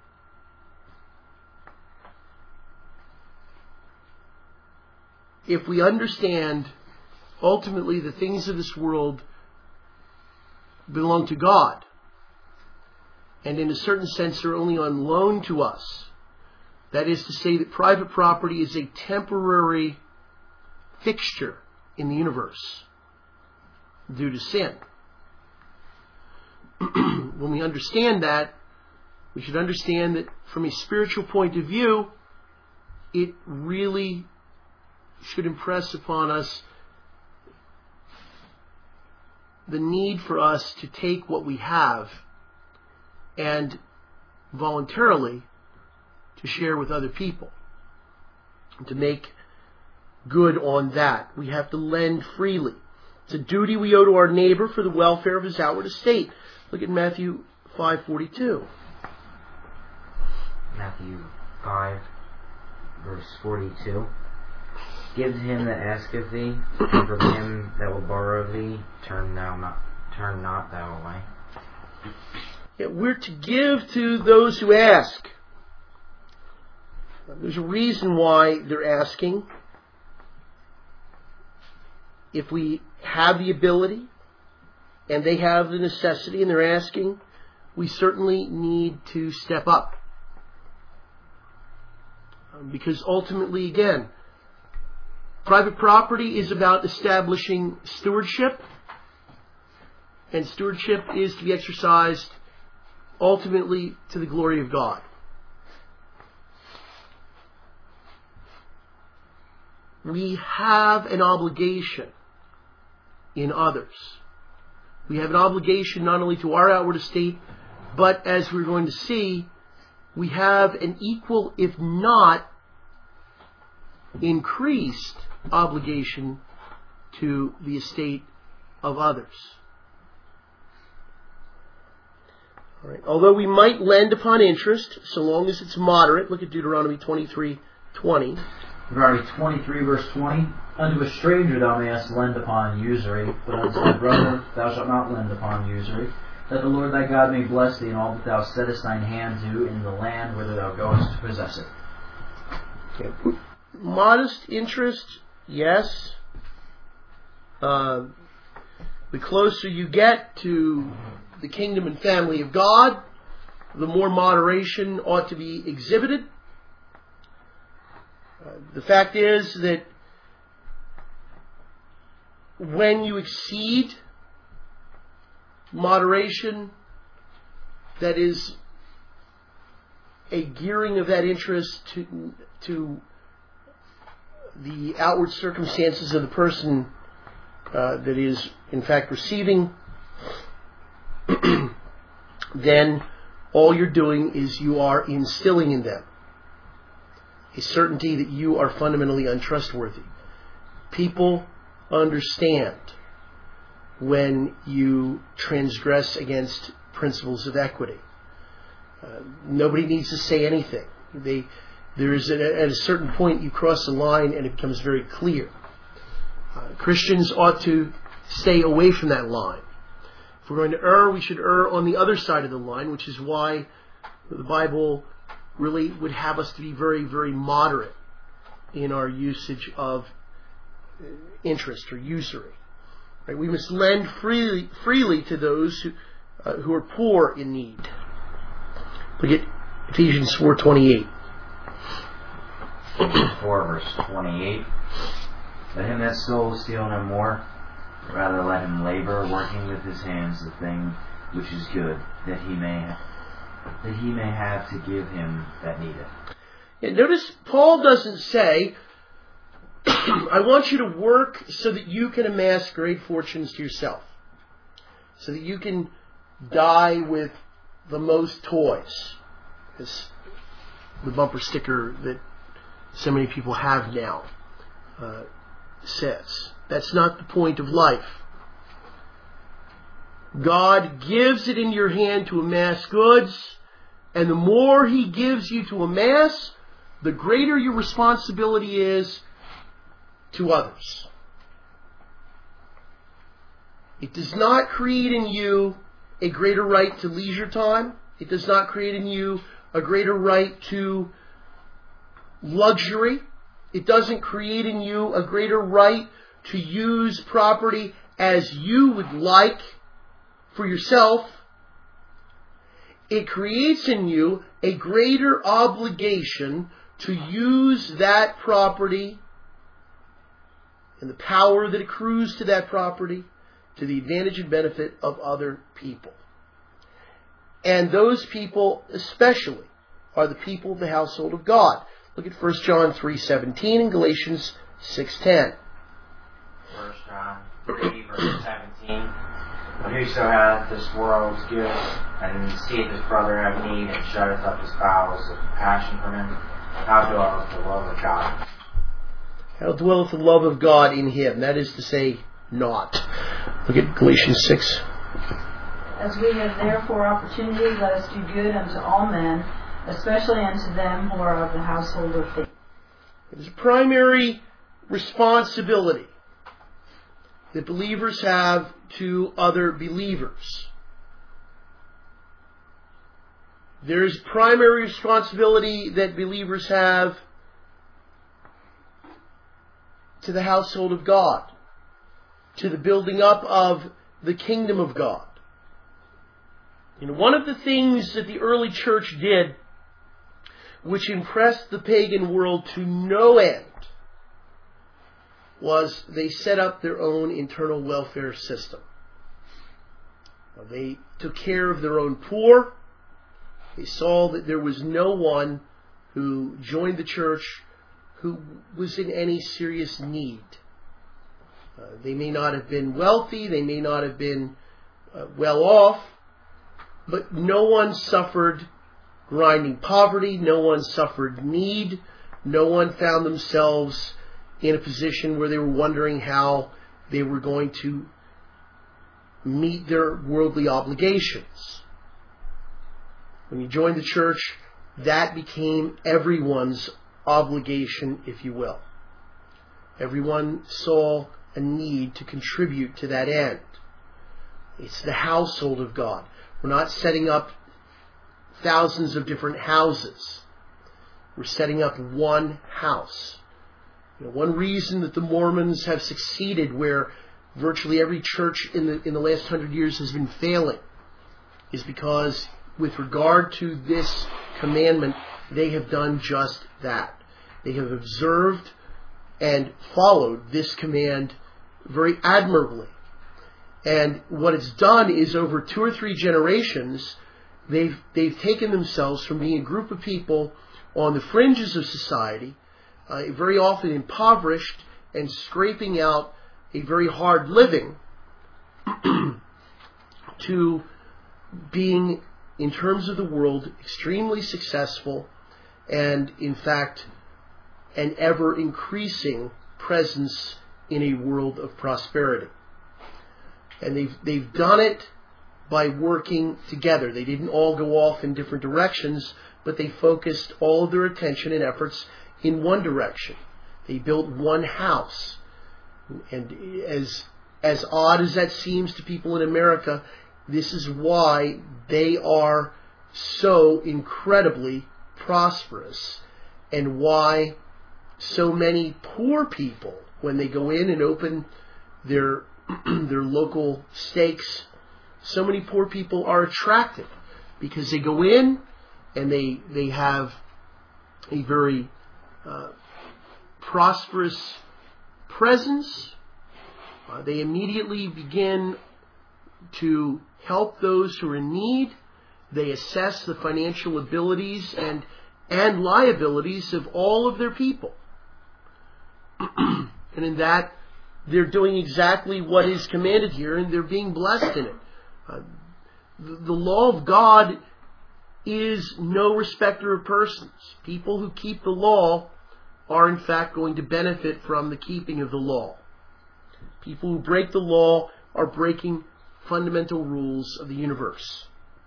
If we understand ultimately the things of this world belong to God, and in a certain sense they're only on loan to us, that is to say that private property is a temporary fixture in the universe due to sin. When we understand that, we should understand that from a spiritual point of view, it really should impress upon us the need for us to take what we have and voluntarily to share with other people, and to make good on that. We have to lend freely. It's a duty we owe to our neighbor for the welfare of his outward estate. Look at Matthew 5:42. Matthew 5, verse 42. Give to him that asketh thee, and from him that will borrow of thee, turn not thou away. Yeah, we're to give to those who ask. There's a reason why they're asking. If we have the ability and they have the necessity and they're asking, we certainly need to step up. Because ultimately, again, private property is about establishing stewardship, and stewardship is to be exercised ultimately to the glory of God. We have an obligation in others. We have an obligation not only to our outward estate, but as we're going to see, we have an equal, if not increased, obligation to the estate of others. All right. Although we might lend upon interest, so long as it's moderate, look at Deuteronomy 23:20. Deuteronomy 23, verse 20. Unto a stranger thou mayest lend upon usury, but unto thy brother thou shalt not lend upon usury, that the Lord thy God may bless thee in all that thou settest thine hand to in the land whither thou goest to possess it. Okay. Modest interest, yes. The closer you get to the kingdom and family of God, the more moderation ought to be exhibited. The fact is that when you exceed moderation, that is a gearing of that interest to the outward circumstances of the person that is in fact receiving, then all you're doing is you are instilling in them a certainty that you are fundamentally untrustworthy. People understand when you transgress against principles of equity. Nobody needs to say anything. There is at a certain point you cross the line and it becomes very clear. Christians ought to stay away from that line. If we're going to err, we should err on the other side of the line, which is why the Bible really would have us to be very, very moderate in our usage of interest or usury. Right? We must lend freely to those who are poor in need. Look at Ephesians 4:28. 4 verse 28. Let him that stole steal no more, rather let him labor, working with his hands the thing which is good, that he may have to give him that needeth. Yeah, notice Paul doesn't say, I want you to work so that you can amass great fortunes to yourself, so that you can die with the most toys, as the bumper sticker that so many people have now says. That's not the point of life. God gives it in your hand to amass goods, and the more He gives you to amass, the greater your responsibility is to others. It does not create in you a greater right to leisure time. It does not create in you a greater right to luxury. It doesn't create in you a greater right to use property as you would like for yourself. It creates in you a greater obligation to use that property and the power that accrues to that property to the advantage and benefit of other people. And those people especially are the people of the household of God. Look at 1 John 3:17 and Galatians 6:10. 1 John 3 verse 17. But whoso hath this world's goods, and seeth his brother have need, and shutteth up his bowels of compassion from him, how dwelleth the love of God? How dwelleth the love of God in him? That is to say, not. Look at Galatians 6. As we have therefore opportunity, let us do good unto all men, especially unto them who are of the household of faith. It is a primary responsibility that believers have to other believers. There is primary responsibility that believers have to the household of God, to the building up of the kingdom of God. And one of the things that the early church did, which impressed the pagan world to no end, was they set up their own internal welfare system. They took care of their own poor. They saw that there was no one who joined the church who was in any serious need. They may not have been wealthy, they may not have been well off, but no one suffered grinding poverty, no one suffered need, no one found themselves in a position where they were wondering how they were going to meet their worldly obligations. When you joined the church, that became everyone's obligation, if you will. Everyone saw a need to contribute to that end. It's the household of God. We're not setting up thousands of different houses. We're setting up one house. One reason that the Mormons have succeeded where virtually every church in the last 100 years has been failing is because with regard to this commandment, they have done just that. They have observed and followed this command very admirably. And what it's done is over 2 or 3 generations, they've taken themselves from being a group of people on the fringes of society, very often impoverished and scraping out a very hard living, to being, in terms of the world, extremely successful and, in fact, an ever-increasing presence in a world of prosperity. And they've done it by working together. They didn't all go off in different directions, but they focused all of their attention and efforts in one direction. They built one house. And as odd as that seems to people in America, this is why they are so incredibly prosperous, and why so many poor people, when they go in and open their local stakes, so many poor people are attracted, because they go in and they have a very prosperous presence. They immediately begin to help those who are in need. They assess the financial abilities and liabilities of all of their people. And in that, they're doing exactly what is commanded here, and they're being blessed in it. The law of God is no respecter of persons. People who keep the law are in fact going to benefit from the keeping of the law. People who break the law are breaking fundamental rules of the universe.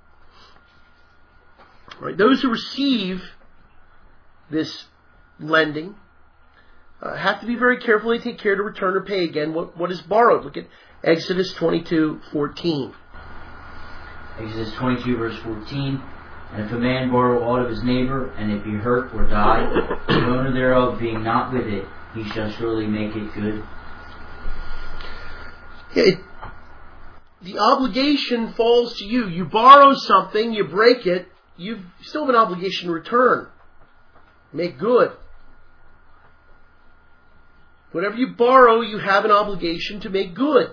All right, those who receive this lending have to be very careful. They take care to return or pay again what is borrowed. Look at Exodus 22:14. Exodus 22 verse 14. And if a man borrow aught of his neighbor, and it be hurt or die, the owner thereof being not with it, he shall surely make it good. The obligation falls to you. You borrow something, you break it, you still have an obligation to return. Make good. Whatever you borrow, you have an obligation to make good.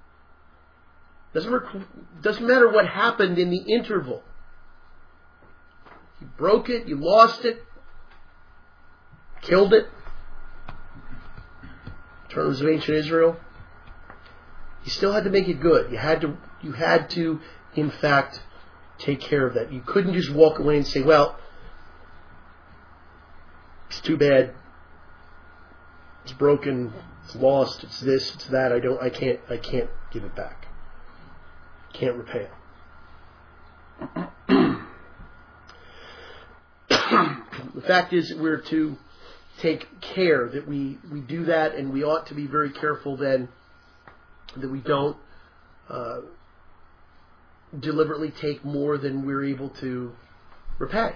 Doesn't matter what happened in the interval. You broke it, you lost it, killed it. In terms of ancient Israel, you still had to make it good. You had to, in fact, take care of that. You couldn't just walk away and say, well, it's too bad. It's broken, it's lost, it's this, it's that, I can't give it back. Can't repay it. The fact is that we're to take care that we do that, and we ought to be very careful then that we don't deliberately take more than we're able to repay.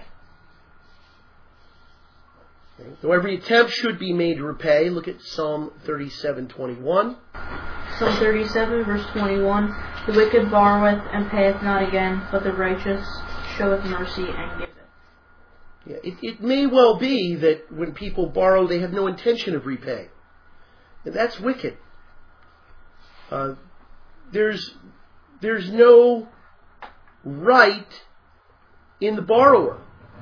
Okay. So every attempt should be made to repay. Look at Psalm 37:21. Psalm 37, verse 21. The wicked borroweth and payeth not again, but the righteous showeth mercy and giveth. Yeah, it may well be that when people borrow, they have no intention of repaying. And that's wicked. There's no right in the borrower.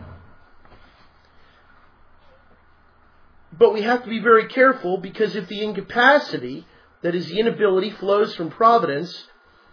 But we have to be very careful, because if the incapacity, that is the inability, flows from providence,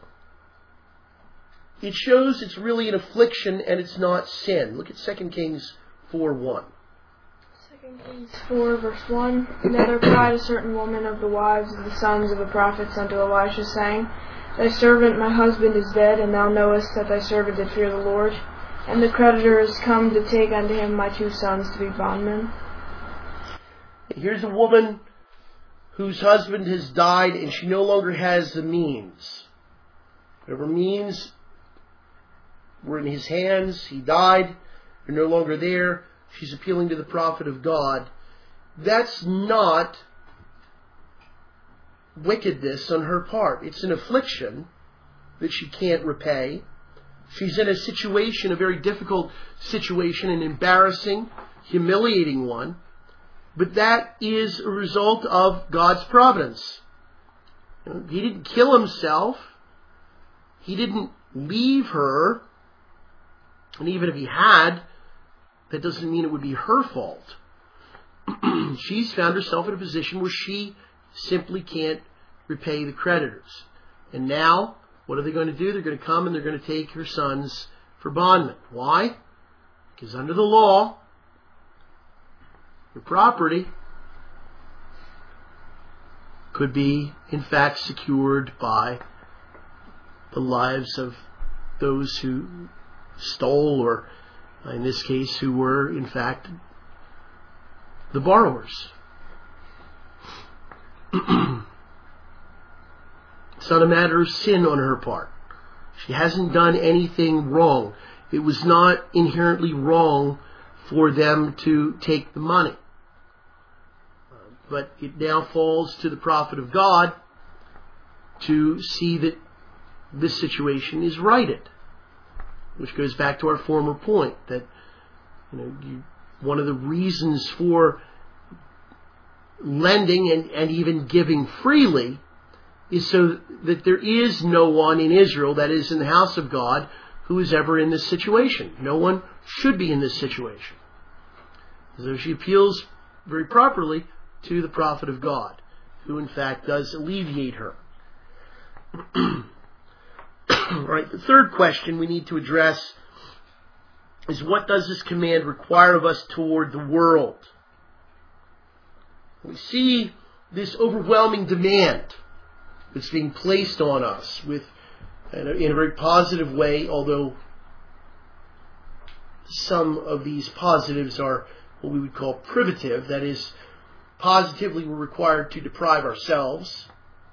it shows it's really an affliction and it's not sin. Look at 2 Kings 4:1. 2 Kings 4, verse 1. Now there cried a certain woman of the wives of the sons of the prophets unto Elisha, saying, Thy servant my husband is dead, and thou knowest that thy servant did fear the Lord. And the creditor is come to take unto him my 2 sons to be bondmen. Here's a woman whose husband has died, and she no longer has the means. Whatever means were in his hands, he died, they're no longer there. She's appealing to the prophet of God. That's not wickedness on her part. It's an affliction that she can't repay. She's in a situation, a very difficult situation, an embarrassing, humiliating one. But that is a result of God's providence. He didn't kill himself. He didn't leave her. And even if he had, that doesn't mean it would be her fault. She's found herself in a position where she simply can't repay the creditors. And now, what are they going to do? They're going to come and they're going to take her sons for bondmen. Why? Because under the law, your property could be, in fact, secured by the lives of those who stole, or in this case, who were, in fact, the borrowers. It's not a matter of sin on her part. She hasn't done anything wrong. It was not inherently wrong for them to take the money. But it now falls to the prophet of God to see that this situation is righted. Which goes back to our former point that one of the reasons for lending and even giving freely is so that there is no one in Israel, that is in the house of God, who is ever in this situation. No one should be in this situation. So she appeals very properly to the prophet of God, who in fact does alleviate her. All right, the third question we need to address is, what does this command require of us toward the world? We see this overwhelming demand that's being placed on us in a very positive way, although some of these positives are what we would call privative. That is, positively we're required to deprive ourselves.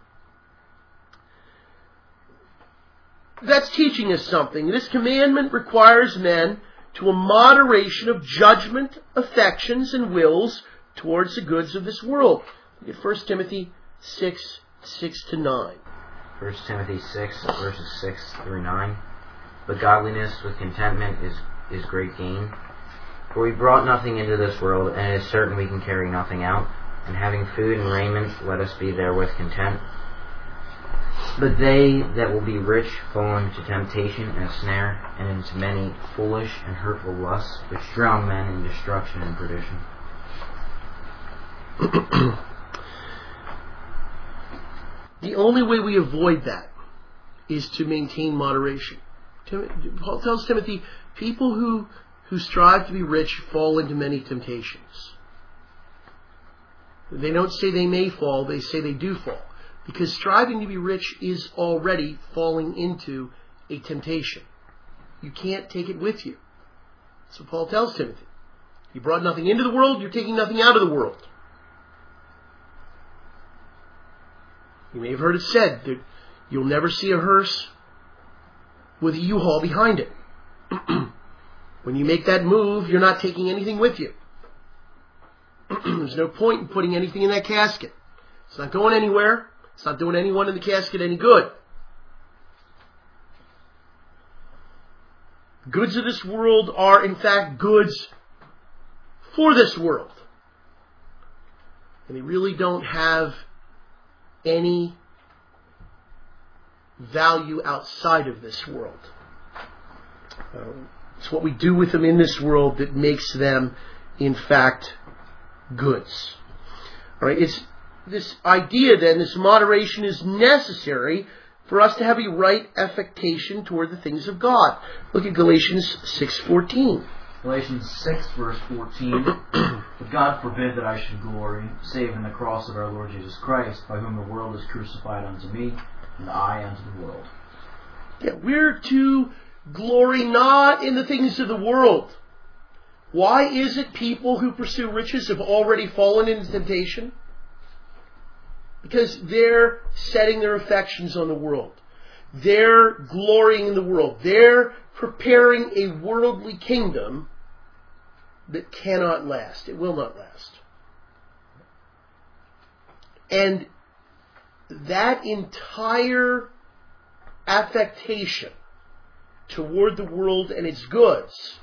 That's teaching us something. This commandment requires men to a moderation of judgment, affections, and wills towards the goods of this world. Look at 1 Timothy 6, 6-9. 1 Timothy 6, verses 6 through 9. But godliness with contentment is great gain. For we brought nothing into this world, and it is certain we can carry nothing out. And having food and raiment, let us be therewith content. But they that will be rich fall into temptation and a snare, and into many foolish and hurtful lusts, which drown men in destruction and perdition. The only way we avoid that is to maintain moderation. Paul tells Timothy, people who strive to be rich fall into many temptations. They don't say they may fall, they say they do fall. Because striving to be rich is already falling into a temptation. You can't take it with you. So Paul tells Timothy, you brought nothing into the world, you're taking nothing out of the world. You may have heard it said that you'll never see a hearse with a U-Haul behind it. When you make that move, you're not taking anything with you. There's no point in putting anything in that casket. It's not going anywhere. It's not doing anyone in the casket any good. Goods of this world are, in fact, goods for this world. And they really don't have any value outside of this world. It's what we do with them in this world that makes them, in fact, goods. All right, it's this idea then, this moderation is necessary for us to have a right affectation toward the things of God. Look at Galatians 6:14. Galatians 6, verse 14. But God forbid that I should glory, save in the cross of our Lord Jesus Christ, by whom the world is crucified unto me, and I unto the world. Yeah, we're to glory not in the things of the world. Why is it people who pursue riches have already fallen into temptation? Because they're setting their affections on the world. They're glorying in the world. They're preparing a worldly kingdom that cannot last. It will not last. And that entire affectation toward the world and its goods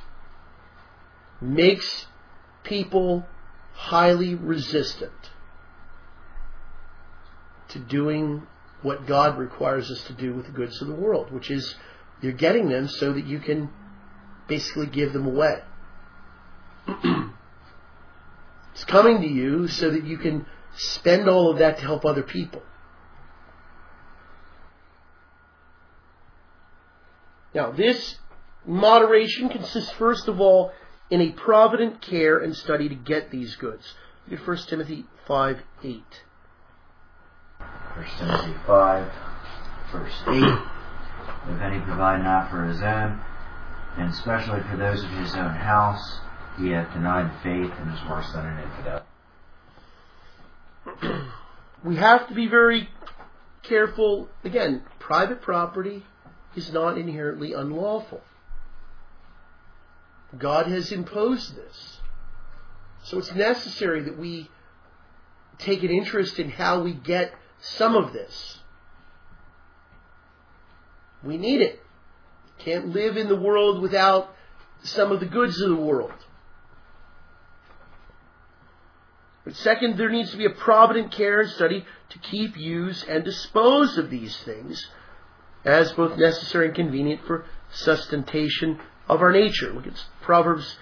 makes people highly resistant to doing what God requires us to do with the goods of the world, which is you're getting them so that you can basically give them away. It's coming to you so that you can spend all of that to help other people. Now, this moderation consists, first of all, in a provident care and study to get these goods. Look at 1 Timothy 5:8. 1 Timothy 5, verse 8. If any provide not for his own, and especially for those of his own house, he hath denied the faith and is worse than an infidel. We have to be very careful. Again, private property is not inherently unlawful. God has imposed this. So it's necessary that we take an interest in how we get some of this. We need it. Can't live in the world without some of the goods of the world. But second, there needs to be a provident care and study to keep, use, and dispose of these things as both necessary and convenient for sustentation of our nature. Look at Proverbs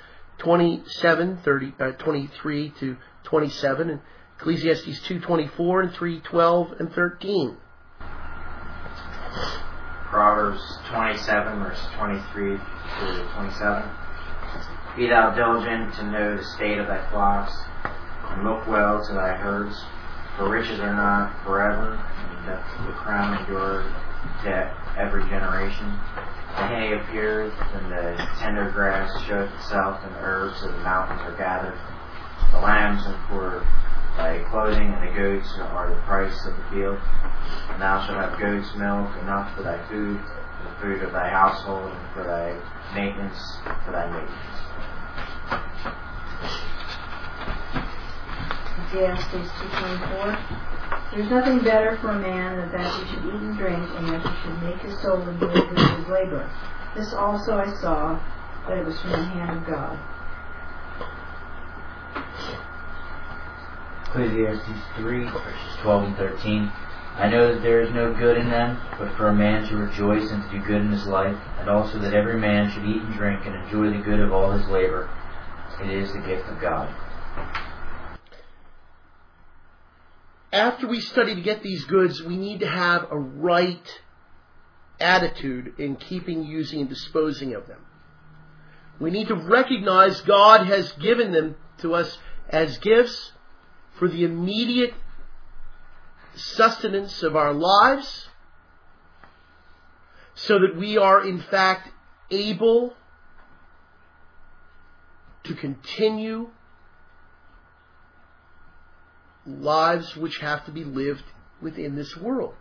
23 to 27, and Ecclesiastes 2:24 and 3:12 and 13. Proverbs 27, verse 23 to 27. Be thou diligent to know the state of thy flocks, and look well to thy herds, for riches are not forever, and doth the crown endure to every generation. The hay appeareth, and the tender grass showeth itself, and the herbs of the mountains are gathered. The lambs are for thy clothing, and the goats are the price of the field. And thou shalt have goats' milk enough for thy food, for the food of thy household, and for thy maintenance, for thy maintenance. Ecclesiastes 2:24. There's nothing better for a man than that he should eat and drink, and that he should make his soul enjoy the fruit of his labor. This also I saw, that it was from the hand of God. Ecclesiastes 3, verses 12 and 13. I know that there is no good in them, but for a man to rejoice and to do good in his life, and also that every man should eat and drink and enjoy the good of all his labor. It is the gift of God. After we study to get these goods, we need to have a right attitude in keeping, using, and disposing of them. We need to recognize God has given them to us as gifts for the immediate sustenance of our lives, so that we are in fact able to continue lives which have to be lived within this world.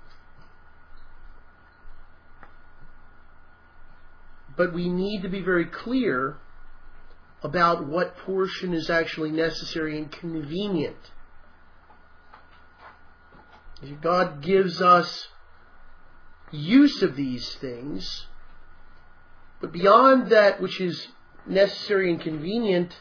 But we need to be very clear about what portion is actually necessary and convenient. God gives us use of these things, but beyond that which is necessary and convenient,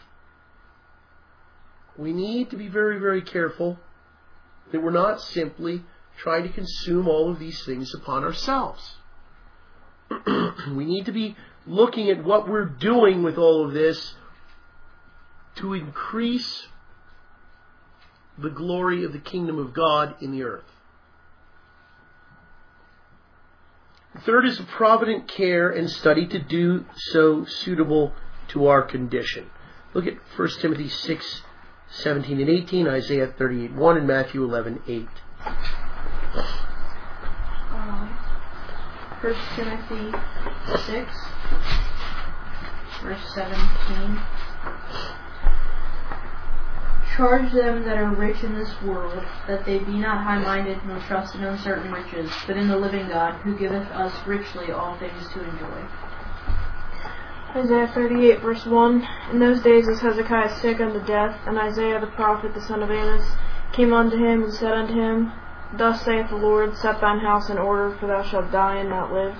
we need to be very, very careful that we're not simply trying to consume all of these things upon ourselves. We need to be looking at what we're doing with all of this to increase the glory of the kingdom of God in the earth. The third is a provident care and study to do so suitable to our condition. Look at 1 Timothy 6:17 and 18, Isaiah 38:1, and Matthew 11:8. 1 Timothy 6, verse 17. Charge them that are rich in this world, that they be not high-minded, nor trust in uncertain riches, but in the living God, who giveth us richly all things to enjoy. Isaiah 38, verse 1. In those days was Hezekiah sick unto death, and Isaiah the prophet, the son of Amos, came unto him and said unto him, Thus saith the Lord, Set thine house in order, for thou shalt die and not live.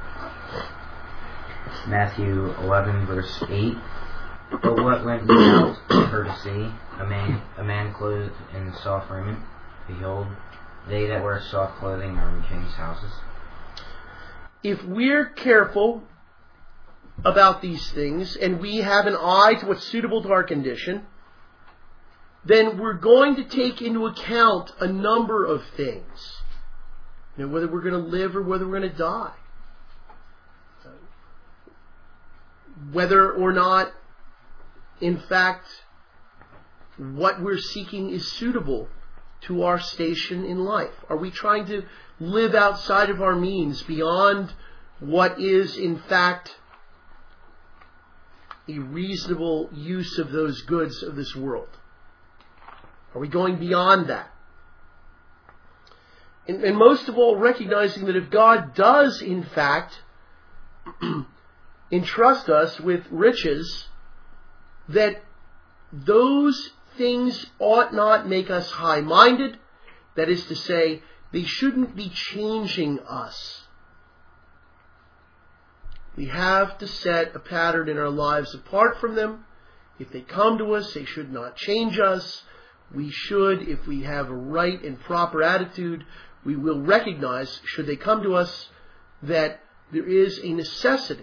Matthew 11, verse 8. But what went ye out for to see? A man clothed in soft raiment? Behold, They that wear soft clothing are in kings' houses. If we're careful about these things and we have an eye to what's suitable to our condition, then we're going to take into account a number of things. Whether we're going to live or whether we're going to die. Whether or not, in fact, what we're seeking is suitable to our station in life. Are we trying to live outside of our means, beyond what is, in fact, a reasonable use of those goods of this world? Are we going beyond that? And most of all, recognizing that if God does, in fact, entrust us with riches, that those things ought not make us high-minded. That is to say, they shouldn't be changing us. We have to set a pattern in our lives apart from them. If they come to us, they should not change us. We should, if we have a right and proper attitude, we will recognize, should they come to us, that there is a necessity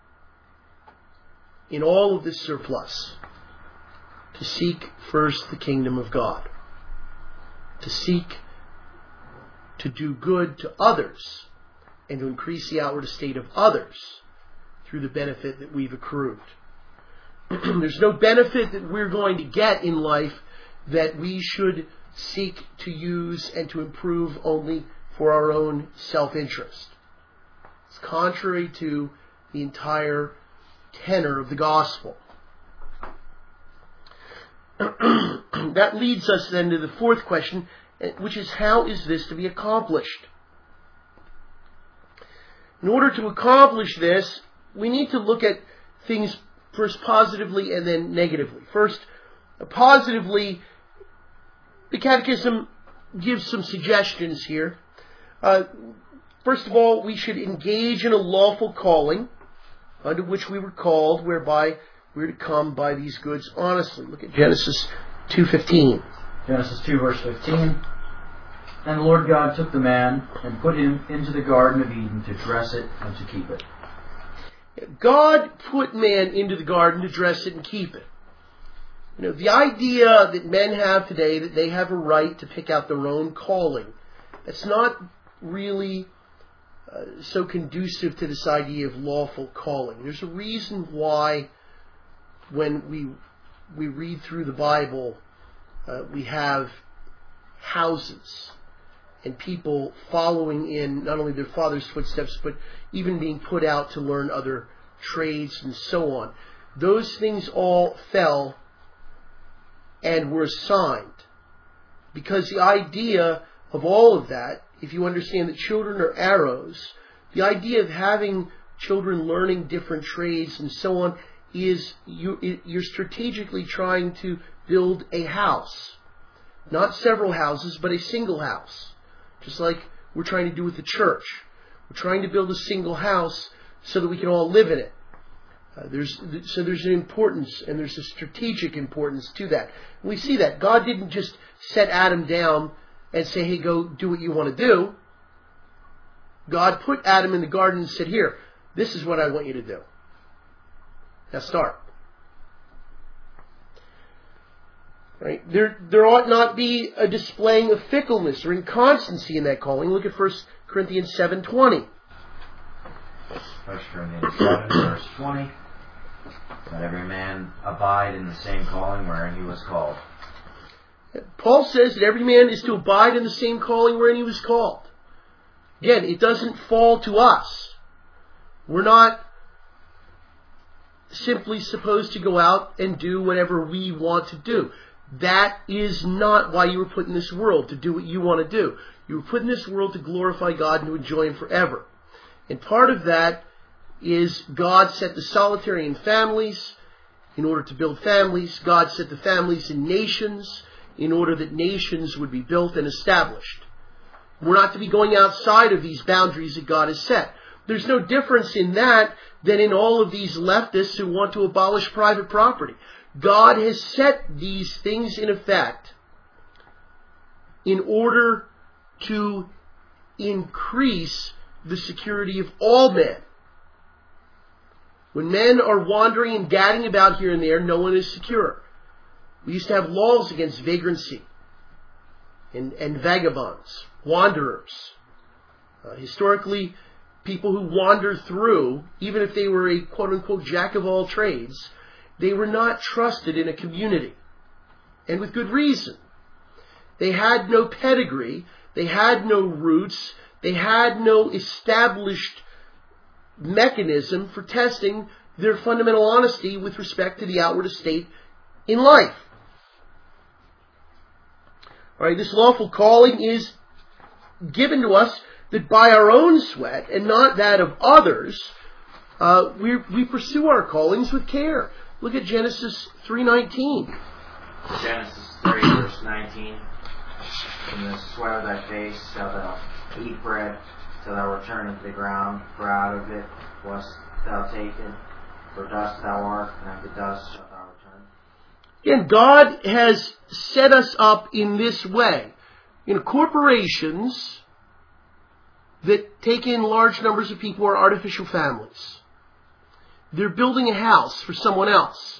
in all of this surplus to seek first the kingdom of God, to seek to do good to others and to increase the outward estate of others through the benefit that we've accrued. There's no benefit that we're going to get in life that we should seek to use and to improve only for our own self-interest. It's contrary to the entire tenor of the gospel. That leads us then to the fourth question, which is, how is this to be accomplished? In order to accomplish this, we need to look at things first positively and then negatively. First, positively, the Catechism gives some suggestions here. First of all, we should engage in a lawful calling, unto which we were called, whereby we're to come by these goods honestly. Look at Genesis 2:15. Genesis 2, verse 15. And the Lord God took the man and put him into the Garden of Eden to dress it and to keep it. God put man into the garden to dress it and keep it. The idea that men have today, that they have a right to pick out their own calling, that's not really so conducive to this idea of lawful calling. There's a reason why when we read through the Bible, we have houses and people following in not only their father's footsteps, but even being put out to learn other trades and so on. Those things all fell and were assigned, because the idea of all of that, if you understand that children are arrows, the idea of having children learning different trades and so on is you're strategically trying to build a house. Not several houses, but a single house. Just like we're trying to do with the church. We're trying to build a single house so that we can all live in it. There's an importance, and there's a strategic importance to that. And we see that. God didn't just set Adam down and say, hey, go do what you want to do. God put Adam in the garden and said, here, this is what I want you to do. Now start. Right? There ought not be a displaying of fickleness or inconstancy in that calling. Look at 1 Corinthians 7:20. 1 Corinthians 7, verse 20. Let every man abide in the same calling wherein he was called. Paul says that every man is to abide in the same calling wherein he was called. Again, it doesn't fall to us. We're not simply supposed to go out and do whatever we want to do. That is not why you were put in this world, to do what you want to do. You were put in this world to glorify God and to enjoy Him forever. And part of that is God set the solitary in families in order to build families. God set the families in nations in order that nations would be built and established. We're not to be going outside of these boundaries that God has set. There's no difference in that than in all of these leftists who want to abolish private property. God has set these things in effect in order to increase the security of all men. When men are wandering and gadding about here and there, no one is secure. We used to have laws against vagrancy and vagabonds, wanderers. Historically, people who wandered through, even if they were a quote-unquote jack of all trades, they were not trusted in a community. And with good reason. They had no pedigree, they had no roots, they had no established mechanism for testing their fundamental honesty with respect to the outward estate in life. All right, this lawful calling is given to us that by our own sweat and not that of others, we pursue our callings with care. Look at Genesis 3:19. Genesis 3, verse 19. In the sweat of thy face shalt thou eat bread till thou return unto the ground, for out of it wast thou taken. For dust thou art, and unto dust shalt thou return. Again, God has set us up in this way. Corporations that take in large numbers of people are artificial families. They're building a house for someone else.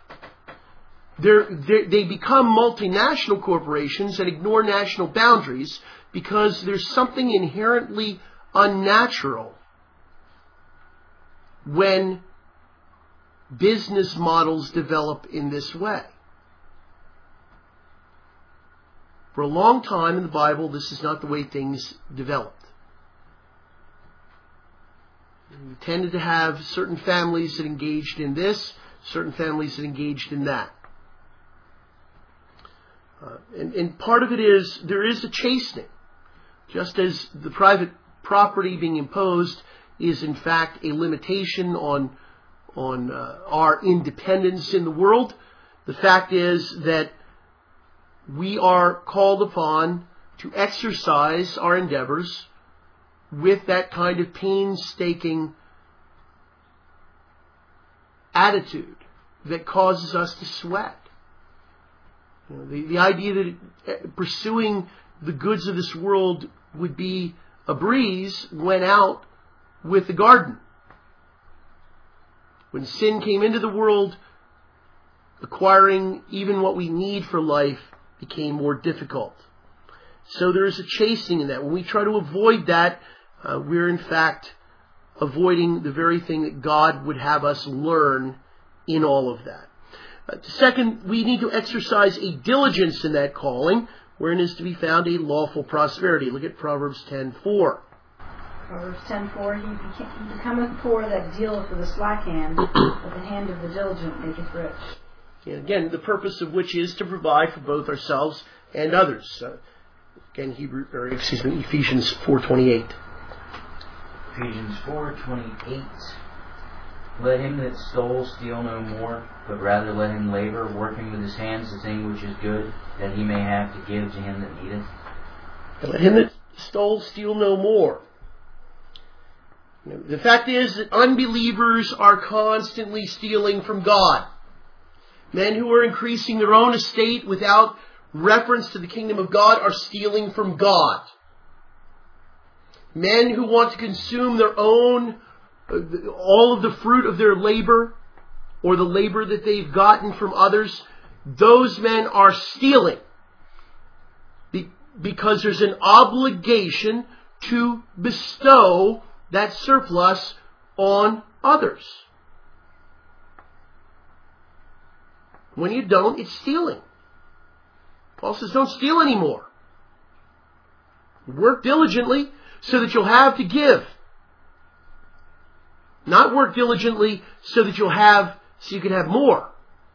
They become multinational corporations and ignore national boundaries because there's something inherently unnatural when business models develop in this way. For a long time in the Bible, this is not the way things developed. We tended to have certain families that engaged in this, certain families that engaged in that. And part of it is, there is a chastening. Just as the private property being imposed is in fact a limitation on our independence in the world, the fact is that we are called upon to exercise our endeavors with that kind of painstaking attitude that causes us to sweat. The idea that pursuing the goods of this world would be a breeze went out with the garden. When sin came into the world, acquiring even what we need for life became more difficult. So there is a chastening in that. When we try to avoid that, we're in fact avoiding the very thing that God would have us learn in all of that. Second, we need to exercise a diligence in that calling, wherein is to be found a lawful prosperity. Look at Proverbs 10:4. Proverbs 10:4, he becometh poor that dealeth with a slack hand, but the hand of the diligent maketh rich. And again, the purpose of which is to provide for both ourselves and others. Again, Ephesians 4:28. Ephesians 4:28. Let him that stole steal no more, but rather let him labor, working with his hands the thing which is good, that he may have to give to him that needeth. And let him that stole steal no more. The fact is that unbelievers are constantly stealing from God. Men who are increasing their own estate without reference to the kingdom of God are stealing from God. Men who want to consume their own, all of the fruit of their labor, or the labor that they've gotten from others, those men are stealing. Because there's an obligation to bestow that surplus on others. When you don't, it's stealing. Paul says, don't steal anymore. Work diligently so that you'll have to give. Not work diligently so that you can have more.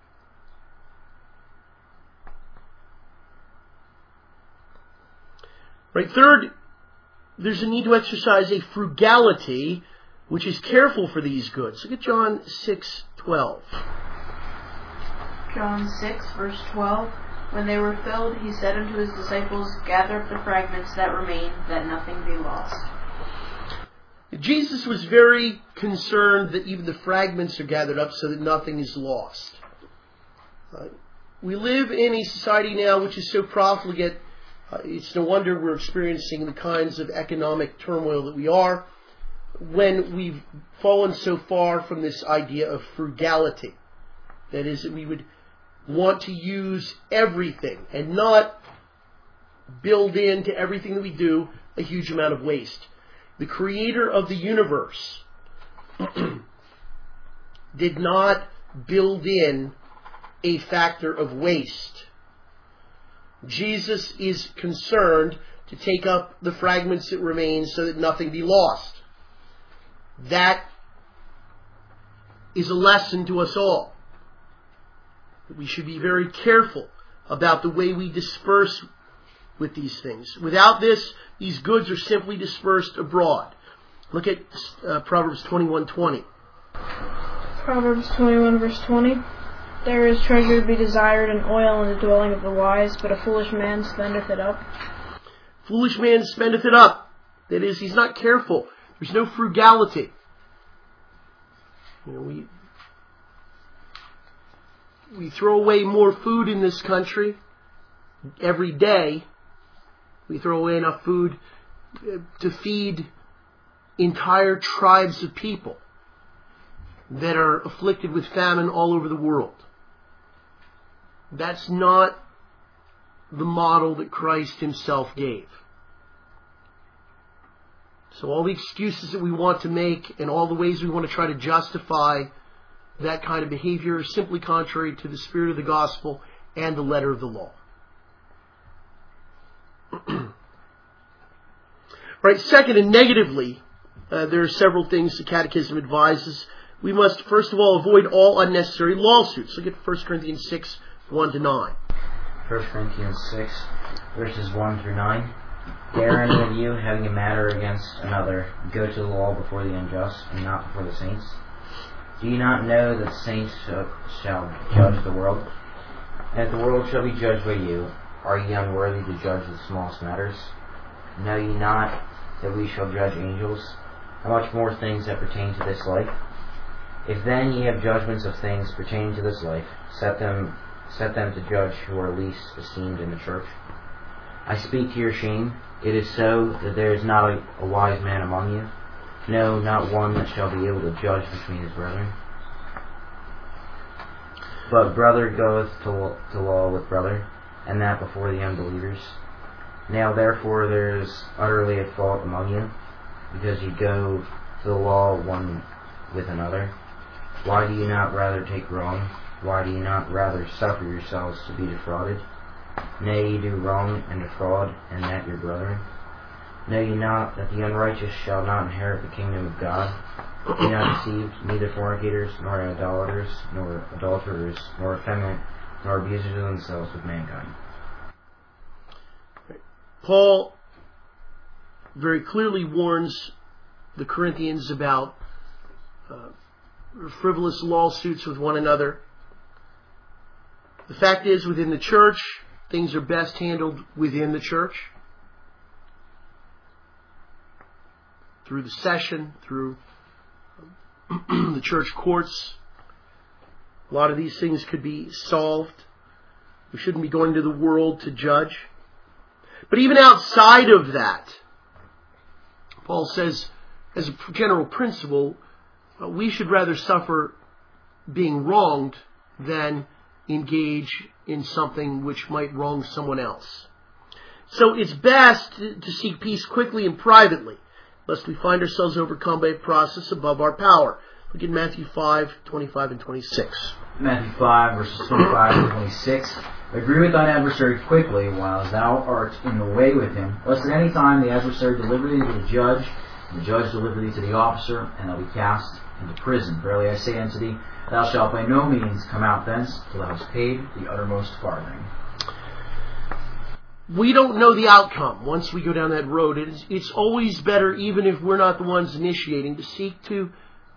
Right. Third, there's a need to exercise a frugality which is careful for these goods. Look at John 6:12. John 6, verse 12. When they were filled, he said unto his disciples, gather up the fragments that remain, that nothing be lost. Jesus was very concerned that even the fragments are gathered up so that nothing is lost. We live in a society now which is so profligate It's no wonder we're experiencing the kinds of economic turmoil that we are when we've fallen so far from this idea of frugality. That is, that we would want to use everything and not build into everything that we do a huge amount of waste. The creator of the universe did not build in a factor of waste. Jesus is concerned to take up the fragments that remain so that nothing be lost. That is a lesson to us all. We should be very careful about the way we disperse with these things. Without this, these goods are simply dispersed abroad. Look at Proverbs 21:20. Proverbs 21 verse 20. There is treasure to be desired and oil in the dwelling of the wise, but a foolish man spendeth it up. Foolish man spendeth it up. That is, he's not careful. There's no frugality. We throw away more food in this country every day. We throw away enough food to feed entire tribes of people that are afflicted with famine all over the world. That's not the model that Christ himself gave. So all the excuses that we want to make and all the ways we want to try to justify that kind of behavior are simply contrary to the spirit of the gospel and the letter of the law. Right, second, and negatively, there are several things the Catechism advises. We must, first of all, avoid all unnecessary lawsuits. Look at 1 Corinthians 6, 1-9. 1 Corinthians 6, verses 1 through 9. Dare any of you, having a matter against another, go to the law before the unjust, and not before the saints? Do you not know that the saints shall judge the world? And if the world shall be judged by you, are ye unworthy to judge the smallest matters? Know ye not that we shall judge angels? How much more things that pertain to this life? If then ye have judgments of things pertaining to this life, set them to judge who are least esteemed in the church. I speak to your shame. It is so that there is not a wise man among you, no, not one that shall be able to judge between his brethren. But brother goeth to law with brother, and that before the unbelievers. Now therefore there is utterly a fault among you, because you go to the law one with another. Why do you not rather take wrong? Why do you not rather suffer yourselves to be defrauded? Nay, ye do wrong and defraud, and that your brethren. Know ye not that the unrighteous shall not inherit the kingdom of God? Be not deceived, neither fornicators, nor idolaters, nor adulterers, nor effeminate, nor abusers of themselves with mankind. Paul very clearly warns the Corinthians about frivolous lawsuits with one another. The fact is, within the church, things are best handled within the church. Through the session, through the church courts. A lot of these things could be solved. We shouldn't be going to the world to judge. But even outside of that, Paul says, as a general principle, we should rather suffer being wronged than engage in something which might wrong someone else. So it's best to seek peace quickly and privately, lest we find ourselves overcome by a process above our power. Look at Matthew 5, 25 and 26. Matthew 5, verses 25 and 26. Agree with thine adversary quickly, while thou art in the way with him, lest at any time the adversary deliver thee to the judge, and the judge deliver thee to the officer, and thou be cast into prison. Verily I say unto thee, thou shalt by no means come out thence till thou hast paid the uttermost farthing. We don't know the outcome once we go down that road. It's always better, even if we're not the ones initiating, to seek to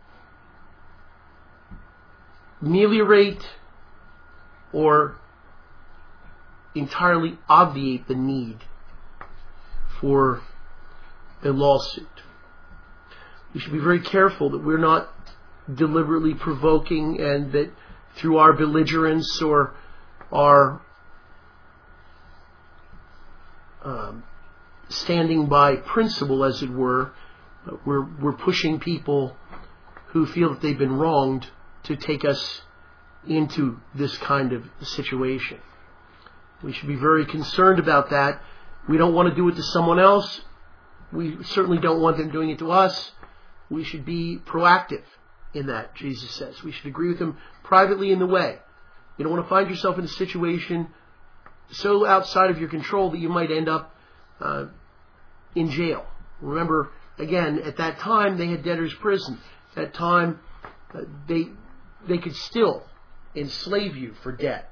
ameliorate or entirely obviate the need for a lawsuit. We should be very careful that we're not deliberately provoking, and that through our belligerence or our standing by principle, as it were. We're pushing people who feel that they've been wronged to take us into this kind of situation. We should be very concerned about that. We don't want to do it to someone else. We certainly don't want them doing it to us. We should be proactive in that, Jesus says. We should agree with them privately in the way. You don't want to find yourself in a situation so outside of your control that you might end up in jail. Remember, again, at that time they had debtor's prison. At that time they could still enslave you for debt.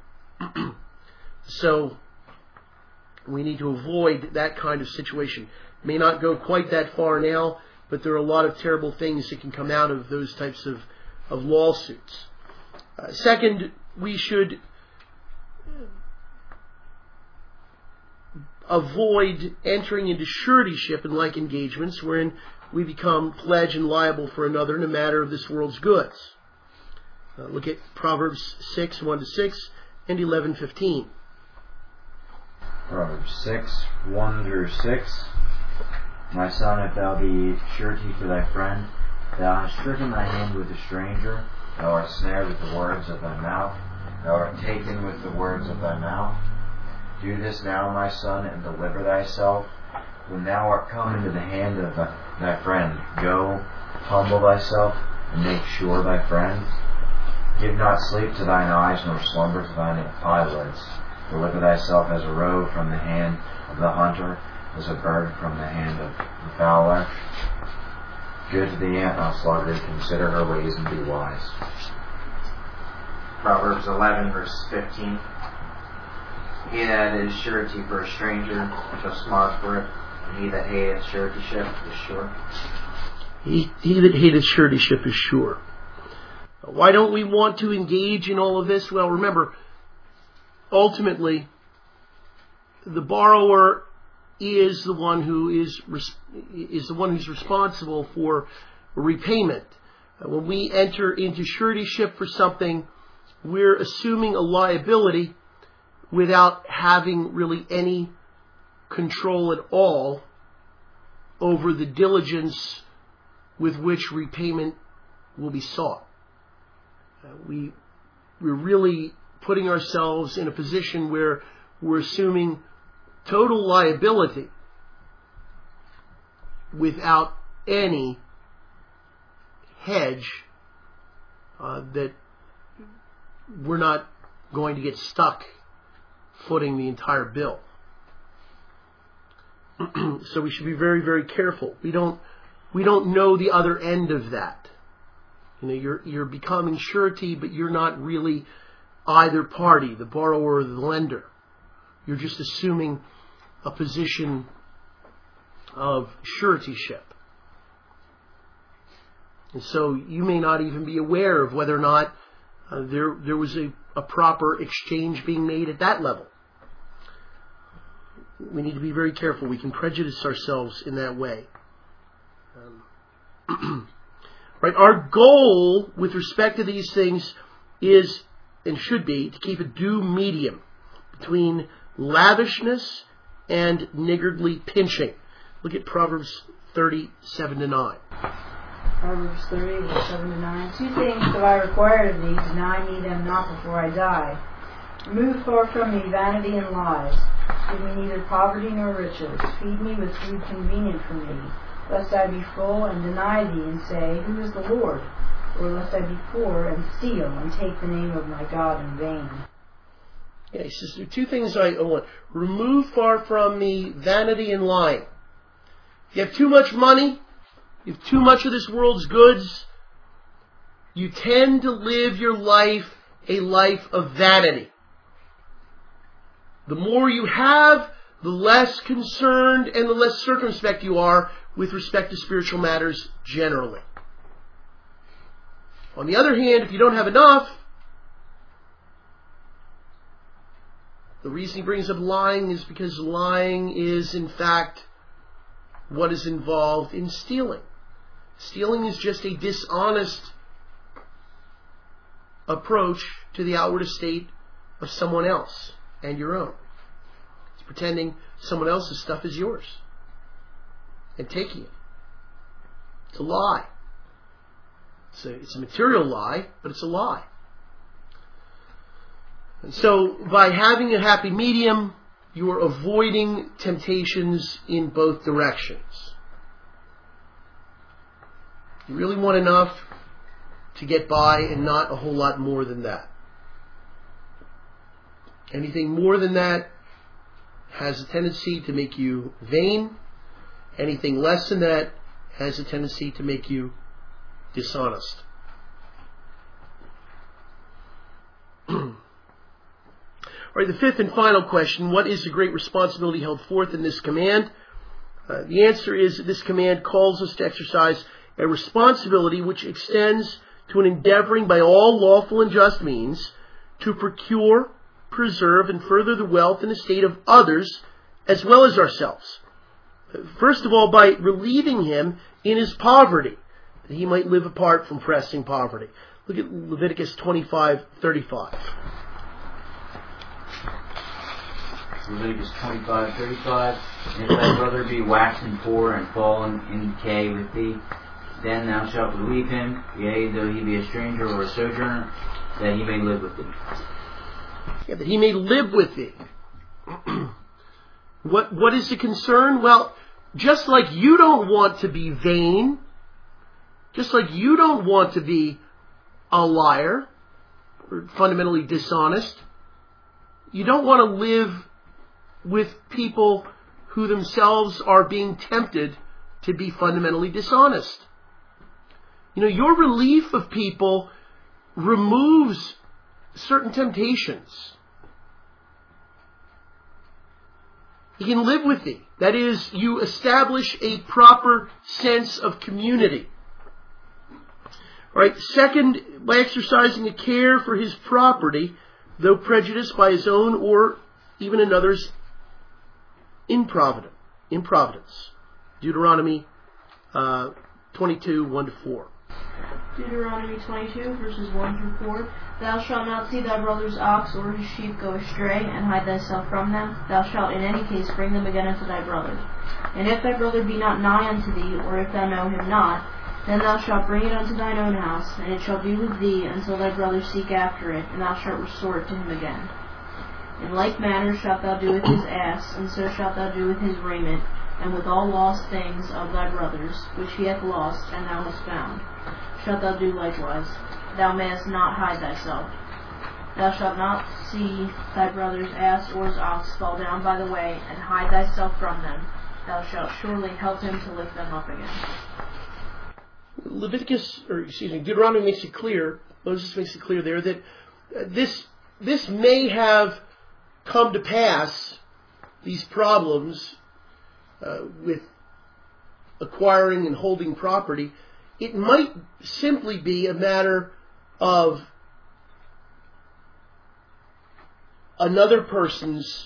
So we need to avoid that kind of situation. It may not go quite that far now, but there are a lot of terrible things that can come out of those types of lawsuits. Second, we should avoid entering into suretyship in like engagements wherein we become pledged and liable for another in a matter of this world's goods. Look at Proverbs 6, 1-6 and 11:15. Proverbs 6, 1-6. My son, if thou be surety for thy friend, thou hast stricken thy hand with a stranger, thou art snared with the words of thy mouth, thou art taken with the words of thy mouth. Do this now, my son, and deliver thyself. When thou art come into the hand of thy friend, go, humble thyself, and make sure thy friend. Give not sleep to thine eyes, nor slumber to thine eyelids. Deliver thyself as a roe from the hand of the hunter, as a bird from the hand of the fowler. Good to the ant, thou sluggard, consider her ways and be wise. Proverbs 11, verse 15. He that is surety for a stranger shall smart for it, and he that hateth suretyship is sure. He that hateth suretyship is sure. Why don't we want to engage in all of this? Well, remember, ultimately, the borrower is the one who is the one who's responsible for repayment. When we enter into suretyship for something, we're assuming a liability without having really any control at all over the diligence with which repayment will be sought. We're really putting ourselves in a position where we're assuming total liability without any hedge that we're not going to get stuck footing the entire bill. So we should be very, very careful. We don't know the other end of that. You're becoming surety, but you're not really either party, the borrower or the lender. You're just assuming a position of suretyship. And so you may not even be aware of whether or not there was a proper exchange being made at that level. We need to be very careful. We can prejudice ourselves in that way. Right? Our goal with respect to these things is, and should be, to keep a due medium between lavishness and niggardly pinching. Look at Proverbs 30, 7-9. Proverbs 30, verse 7-9. 2 things have I required of thee, deny me them not before I die. Remove far from me vanity and lies. Give me neither poverty nor riches. Feed me with food convenient for me, lest I be full and deny thee and say, Who is the Lord? Or lest I be poor and steal and take the name of my God in vain. Yeah, he says, there are 2 things I want. Remove far from me vanity and lying. If you have too much money, you have too much of this world's goods, you tend to live your life a life of vanity. The more you have, the less concerned and the less circumspect you are with respect to spiritual matters generally. On the other hand, if you don't have enough, the reason he brings up lying is because lying is, in fact, what is involved in stealing. Stealing is just a dishonest approach to the outward estate of someone else and your own. It's pretending someone else's stuff is yours and taking it. It's a lie. It's a material lie, but it's a lie. And so by having a happy medium, you are avoiding temptations in both directions. You really want enough to get by and not a whole lot more than that. Anything more than that has a tendency to make you vain. Anything less than that has a tendency to make you dishonest. All right, the fifth and final question: what is the great responsibility held forth in this command? The answer is that this command calls us to exercise a responsibility which extends to an endeavoring by all lawful and just means to procure, preserve, and further the wealth and estate of others as well as ourselves. First of all, by relieving him in his poverty, that he might live apart from pressing poverty. Look at Leviticus 25:35. Leviticus 25:35. And if thy brother be waxen poor and fallen in decay with thee, then thou shalt relieve him, yea, though he be a stranger or a sojourner, that he may live with thee. Yeah, that he may live with thee. What is the concern? Well, just like you don't want to be vain, just like you don't want to be a liar or fundamentally dishonest, you don't want to live with people who themselves are being tempted to be fundamentally dishonest. You know, your relief of people removes certain temptations. He can live with thee. That is, you establish a proper sense of community. All right. Second, by exercising a care for his property, though prejudiced by his own or even another's improvidence. Deuteronomy 22, 1-4. Deuteronomy 22, verses 1 through 4. Thou shalt not see thy brother's ox or his sheep go astray, and hide thyself from them. Thou shalt in any case bring them again unto thy brother. And if thy brother be not nigh unto thee, or if thou know him not, then thou shalt bring it unto thine own house, and it shall be with thee until thy brother seek after it, and thou shalt restore it to him again. In like manner shalt thou do with his ass, and so shalt thou do with his raiment, and with all lost things of thy brother's, which he hath lost, and thou hast found, shalt thou do likewise. Thou mayest not hide thyself. Thou shalt not see thy brother's ass or his ox fall down by the way, and hide thyself from them. Thou shalt surely help him to lift them up again. Deuteronomy makes it clear, Moses makes it clear there, that this may have come to pass, these problems with acquiring and holding property. It might simply be a matter of another person's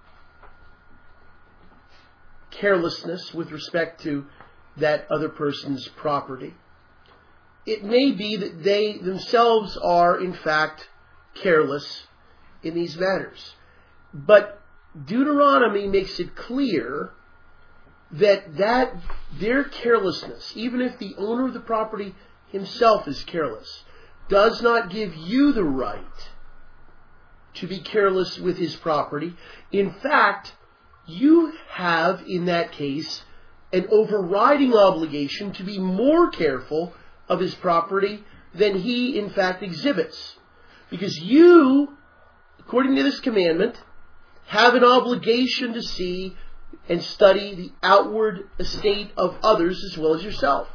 carelessness with respect to that other person's property. It may be that they themselves are, in fact, careless in these matters. But Deuteronomy makes it clear that their carelessness, even if the owner of the property himself is careless, does not give you the right to be careless with his property. In fact, you have, in that case, an overriding obligation to be more careful of his property than he, in fact, exhibits. Because you, according to this commandment, have an obligation to see and study the outward estate of others as well as yourself.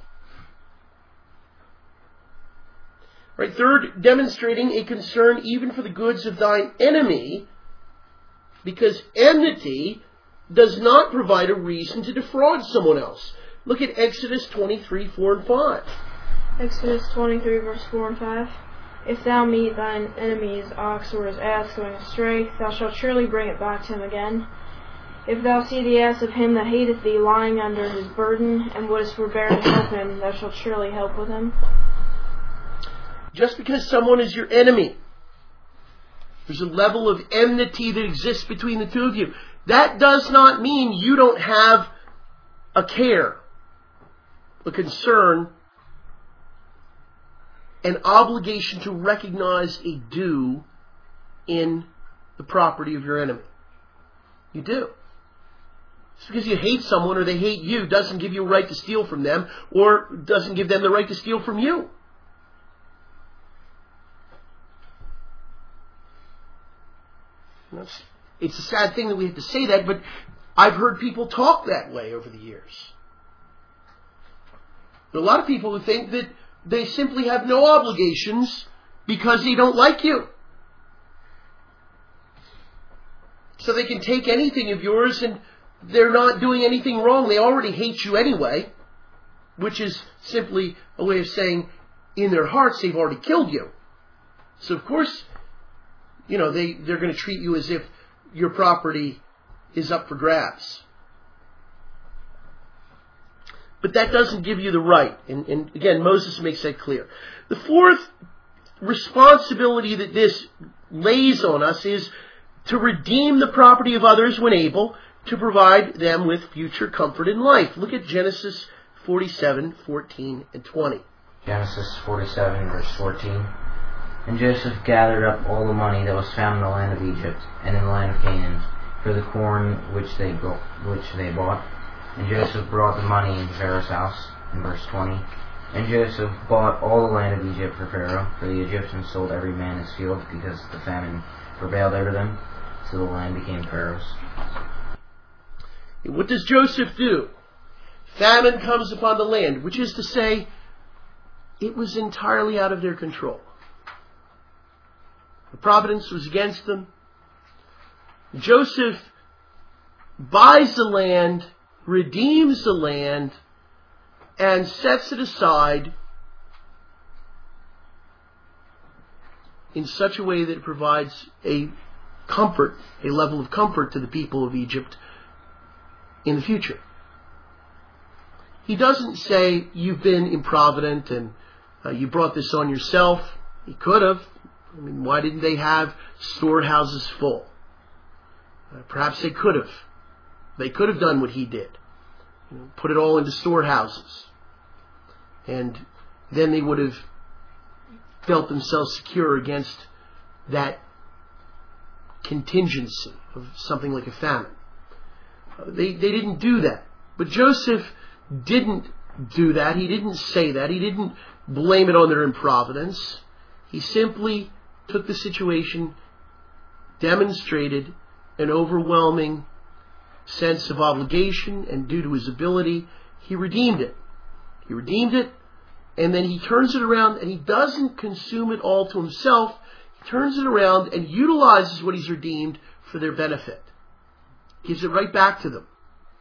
Right. Third, demonstrating a concern even for the goods of thine enemy, because enmity does not provide a reason to defraud someone else. Look at Exodus 23, 4 and 5. Exodus 23, verse 4 and 5. If thou meet thine enemy's ox or his ass going astray, thou shalt surely bring it back to him again. If thou see the ass of him that hateth thee lying under his burden, and wouldest forbear to help him, thou shalt surely help with him. Just because someone is your enemy, there's a level of enmity that exists between the two of you. that does not mean you don't have a care, a concern, an obligation to recognize a due in the property of your enemy. You do. Just because you hate someone or they hate you doesn't give you a right to steal from them, or doesn't give them the right to steal from you. It's a sad thing that we have to say that, but I've heard people talk that way over the years. There are a lot of people who think that they simply have no obligations because they don't like you. So they can take anything of yours and they're not doing anything wrong. They already hate you anyway, which is simply a way of saying in their hearts they've already killed you. So of course, they're going to treat you as if your property is up for grabs. But that doesn't give you the right. And again, Moses makes that clear. The fourth responsibility that this lays on us is to redeem the property of others when able, to provide them with future comfort in life. Look at Genesis 47, 14, and 20. Genesis 47, verse 14. And Joseph gathered up all the money that was found in the land of Egypt and in the land of Canaan for the corn which they bought. And Joseph brought the money into Pharaoh's house, in verse 20. And Joseph bought all the land of Egypt for Pharaoh, for the Egyptians sold every man his field, because the famine prevailed over them, so the land became Pharaoh's. What does Joseph do? Famine comes upon the land, which is to say, it was entirely out of their control. The providence was against them. Joseph buys the land, redeems the land, and sets it aside in such a way that it provides a level of comfort to the people of Egypt in the future. He doesn't say, you've been improvident and you brought this on yourself. He could have. Why didn't they have storehouses full? Perhaps they could have. They could have done what he did. Put it all into storehouses. And then they would have felt themselves secure against that contingency of something like a famine. They didn't do that. But Joseph didn't do that. He didn't say that. He didn't blame it on their improvidence. He simply took the situation, demonstrated an overwhelming sense of obligation, and due to his ability, he redeemed it. He redeemed it, and then he turns it around, and he doesn't consume it all to himself. He turns it around and utilizes what he's redeemed for their benefit. Gives it right back to them.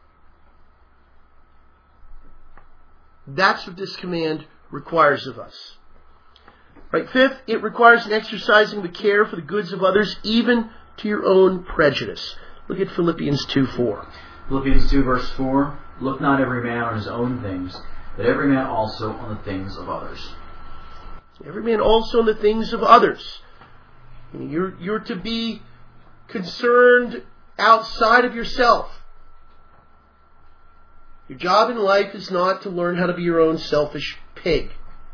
That's what this command requires of us. Right. Fifth, it requires an exercising the care for the goods of others, even to your own prejudice. Look at Philippians 2:4. Philippians 2, verse 4. Look not every man on his own things, but every man also on the things of others. Every man also on the things of others. You're to be concerned outside of yourself. Your job in life is not to learn how to be your own selfish pig.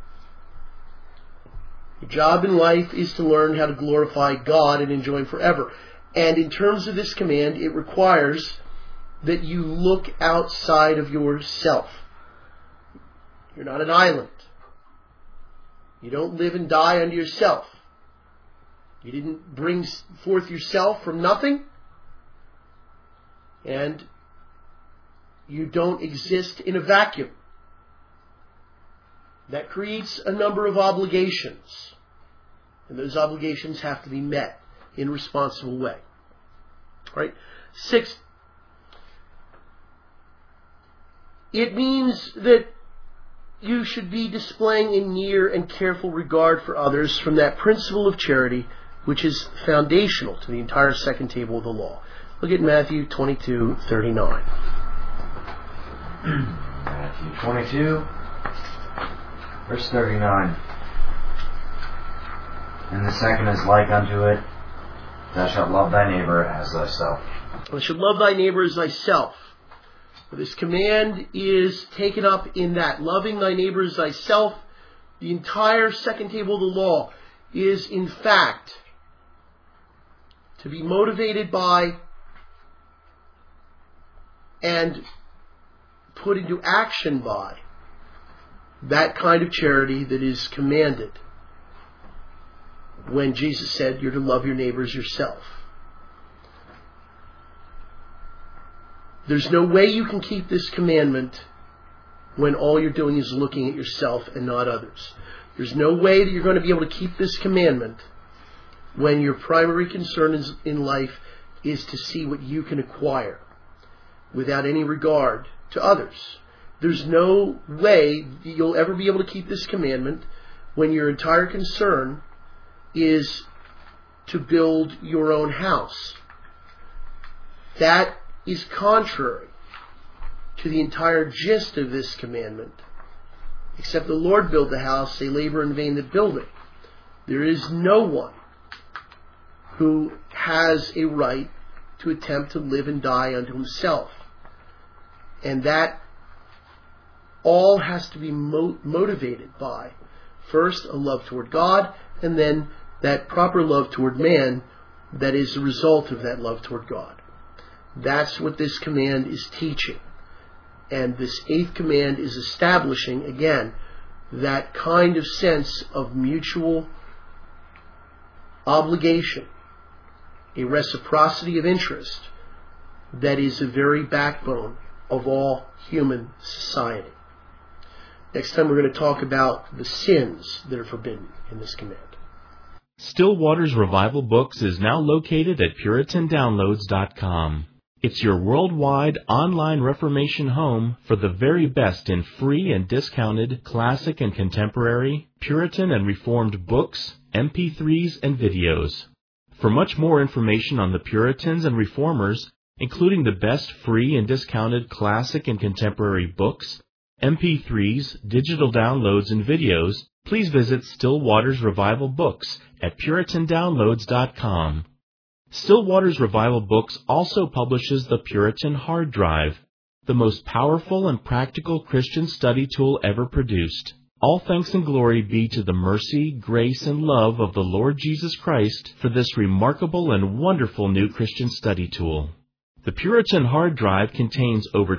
Your job in life is to learn how to glorify God and enjoy Him forever. And in terms of this command, it requires that you look outside of yourself. You're not an island. You don't live and die unto yourself. You didn't bring forth yourself from nothing. And you don't exist in a vacuum. That creates a number of obligations. And those obligations have to be met in a responsible way. Right? Sixth, it means that you should be displaying a near and careful regard for others from that principle of charity which is foundational to the entire second table of the law. Look at Matthew 22:39. Matthew 22, verse 39. And the second is like unto it, thou shalt love thy neighbor as thyself. Thou shalt love thy neighbor as thyself. This command is taken up in that. Loving thy neighbor as thyself. The entire second table of the law is, in fact, to be motivated by and put into action by that kind of charity that is commanded when Jesus said you're to love your neighbor as yourself. There's no way you can keep this commandment when all you're doing is looking at yourself and not others. There's no way that you're going to be able to keep this commandment when your primary concern in life is to see what you can acquire without any regard to others. There's no way you'll ever be able to keep this commandment when your entire concern is to build your own house. That is contrary to the entire gist of this commandment. Except the Lord build the house, they labor in vain that build it. There is no one who has a right to attempt to live and die unto himself. And that all has to be motivated by, first, a love toward God, and then that proper love toward man that is the result of that love toward God. That's what this command is teaching. And this eighth command is establishing, again, that kind of sense of mutual obligation, a reciprocity of interest that is the very backbone of all human society. Next time we're going to talk about the sins that are forbidden in this command. Still Waters Revival Books is now located at PuritanDownloads.com. It's your worldwide online Reformation home for the very best in free and discounted classic and contemporary, Puritan and Reformed books, MP3s, and videos. For much more information on the Puritans and Reformers, including the best free and discounted classic and contemporary books, MP3s, digital downloads, and videos, please visit Still Waters Revival Books at PuritanDownloads.com. Still Waters Revival Books also publishes the Puritan Hard Drive, the most powerful and practical Christian study tool ever produced. All thanks and glory be to the mercy, grace, and love of the Lord Jesus Christ for this remarkable and wonderful new Christian study tool. The Puritan Hard Drive contains over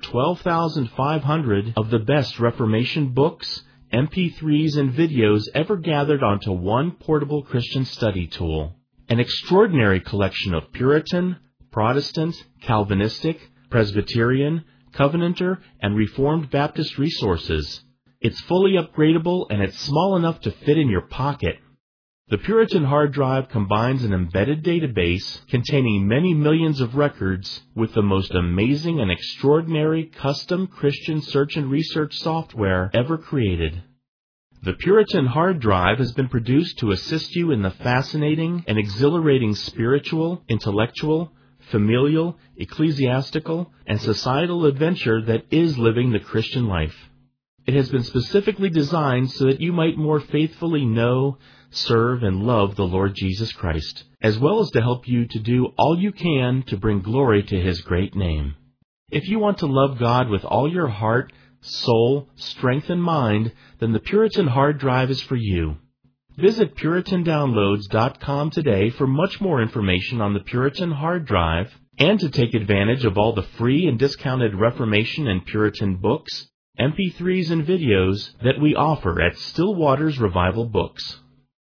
12,500 of the best Reformation books, MP3s, and videos ever gathered onto one portable Christian study tool. An extraordinary collection of Puritan, Protestant, Calvinistic, Presbyterian, Covenanter, and Reformed Baptist resources. It's fully upgradable and it's small enough to fit in your pocket. The Puritan Hard Drive combines an embedded database containing many millions of records with the most amazing and extraordinary custom Christian search and research software ever created. The Puritan Hard Drive has been produced to assist you in the fascinating and exhilarating spiritual, intellectual, familial, ecclesiastical, and societal adventure that is living the Christian life. It has been specifically designed so that you might more faithfully know, serve, and love the Lord Jesus Christ, as well as to help you to do all you can to bring glory to His great name. If you want to love God with all your heart, soul, strength, and mind, then the Puritan Hard Drive is for you. Visit PuritanDownloads.com today for much more information on the Puritan Hard Drive and to take advantage of all the free and discounted Reformation and Puritan books, MP3s, and videos that we offer at Still Waters Revival Books.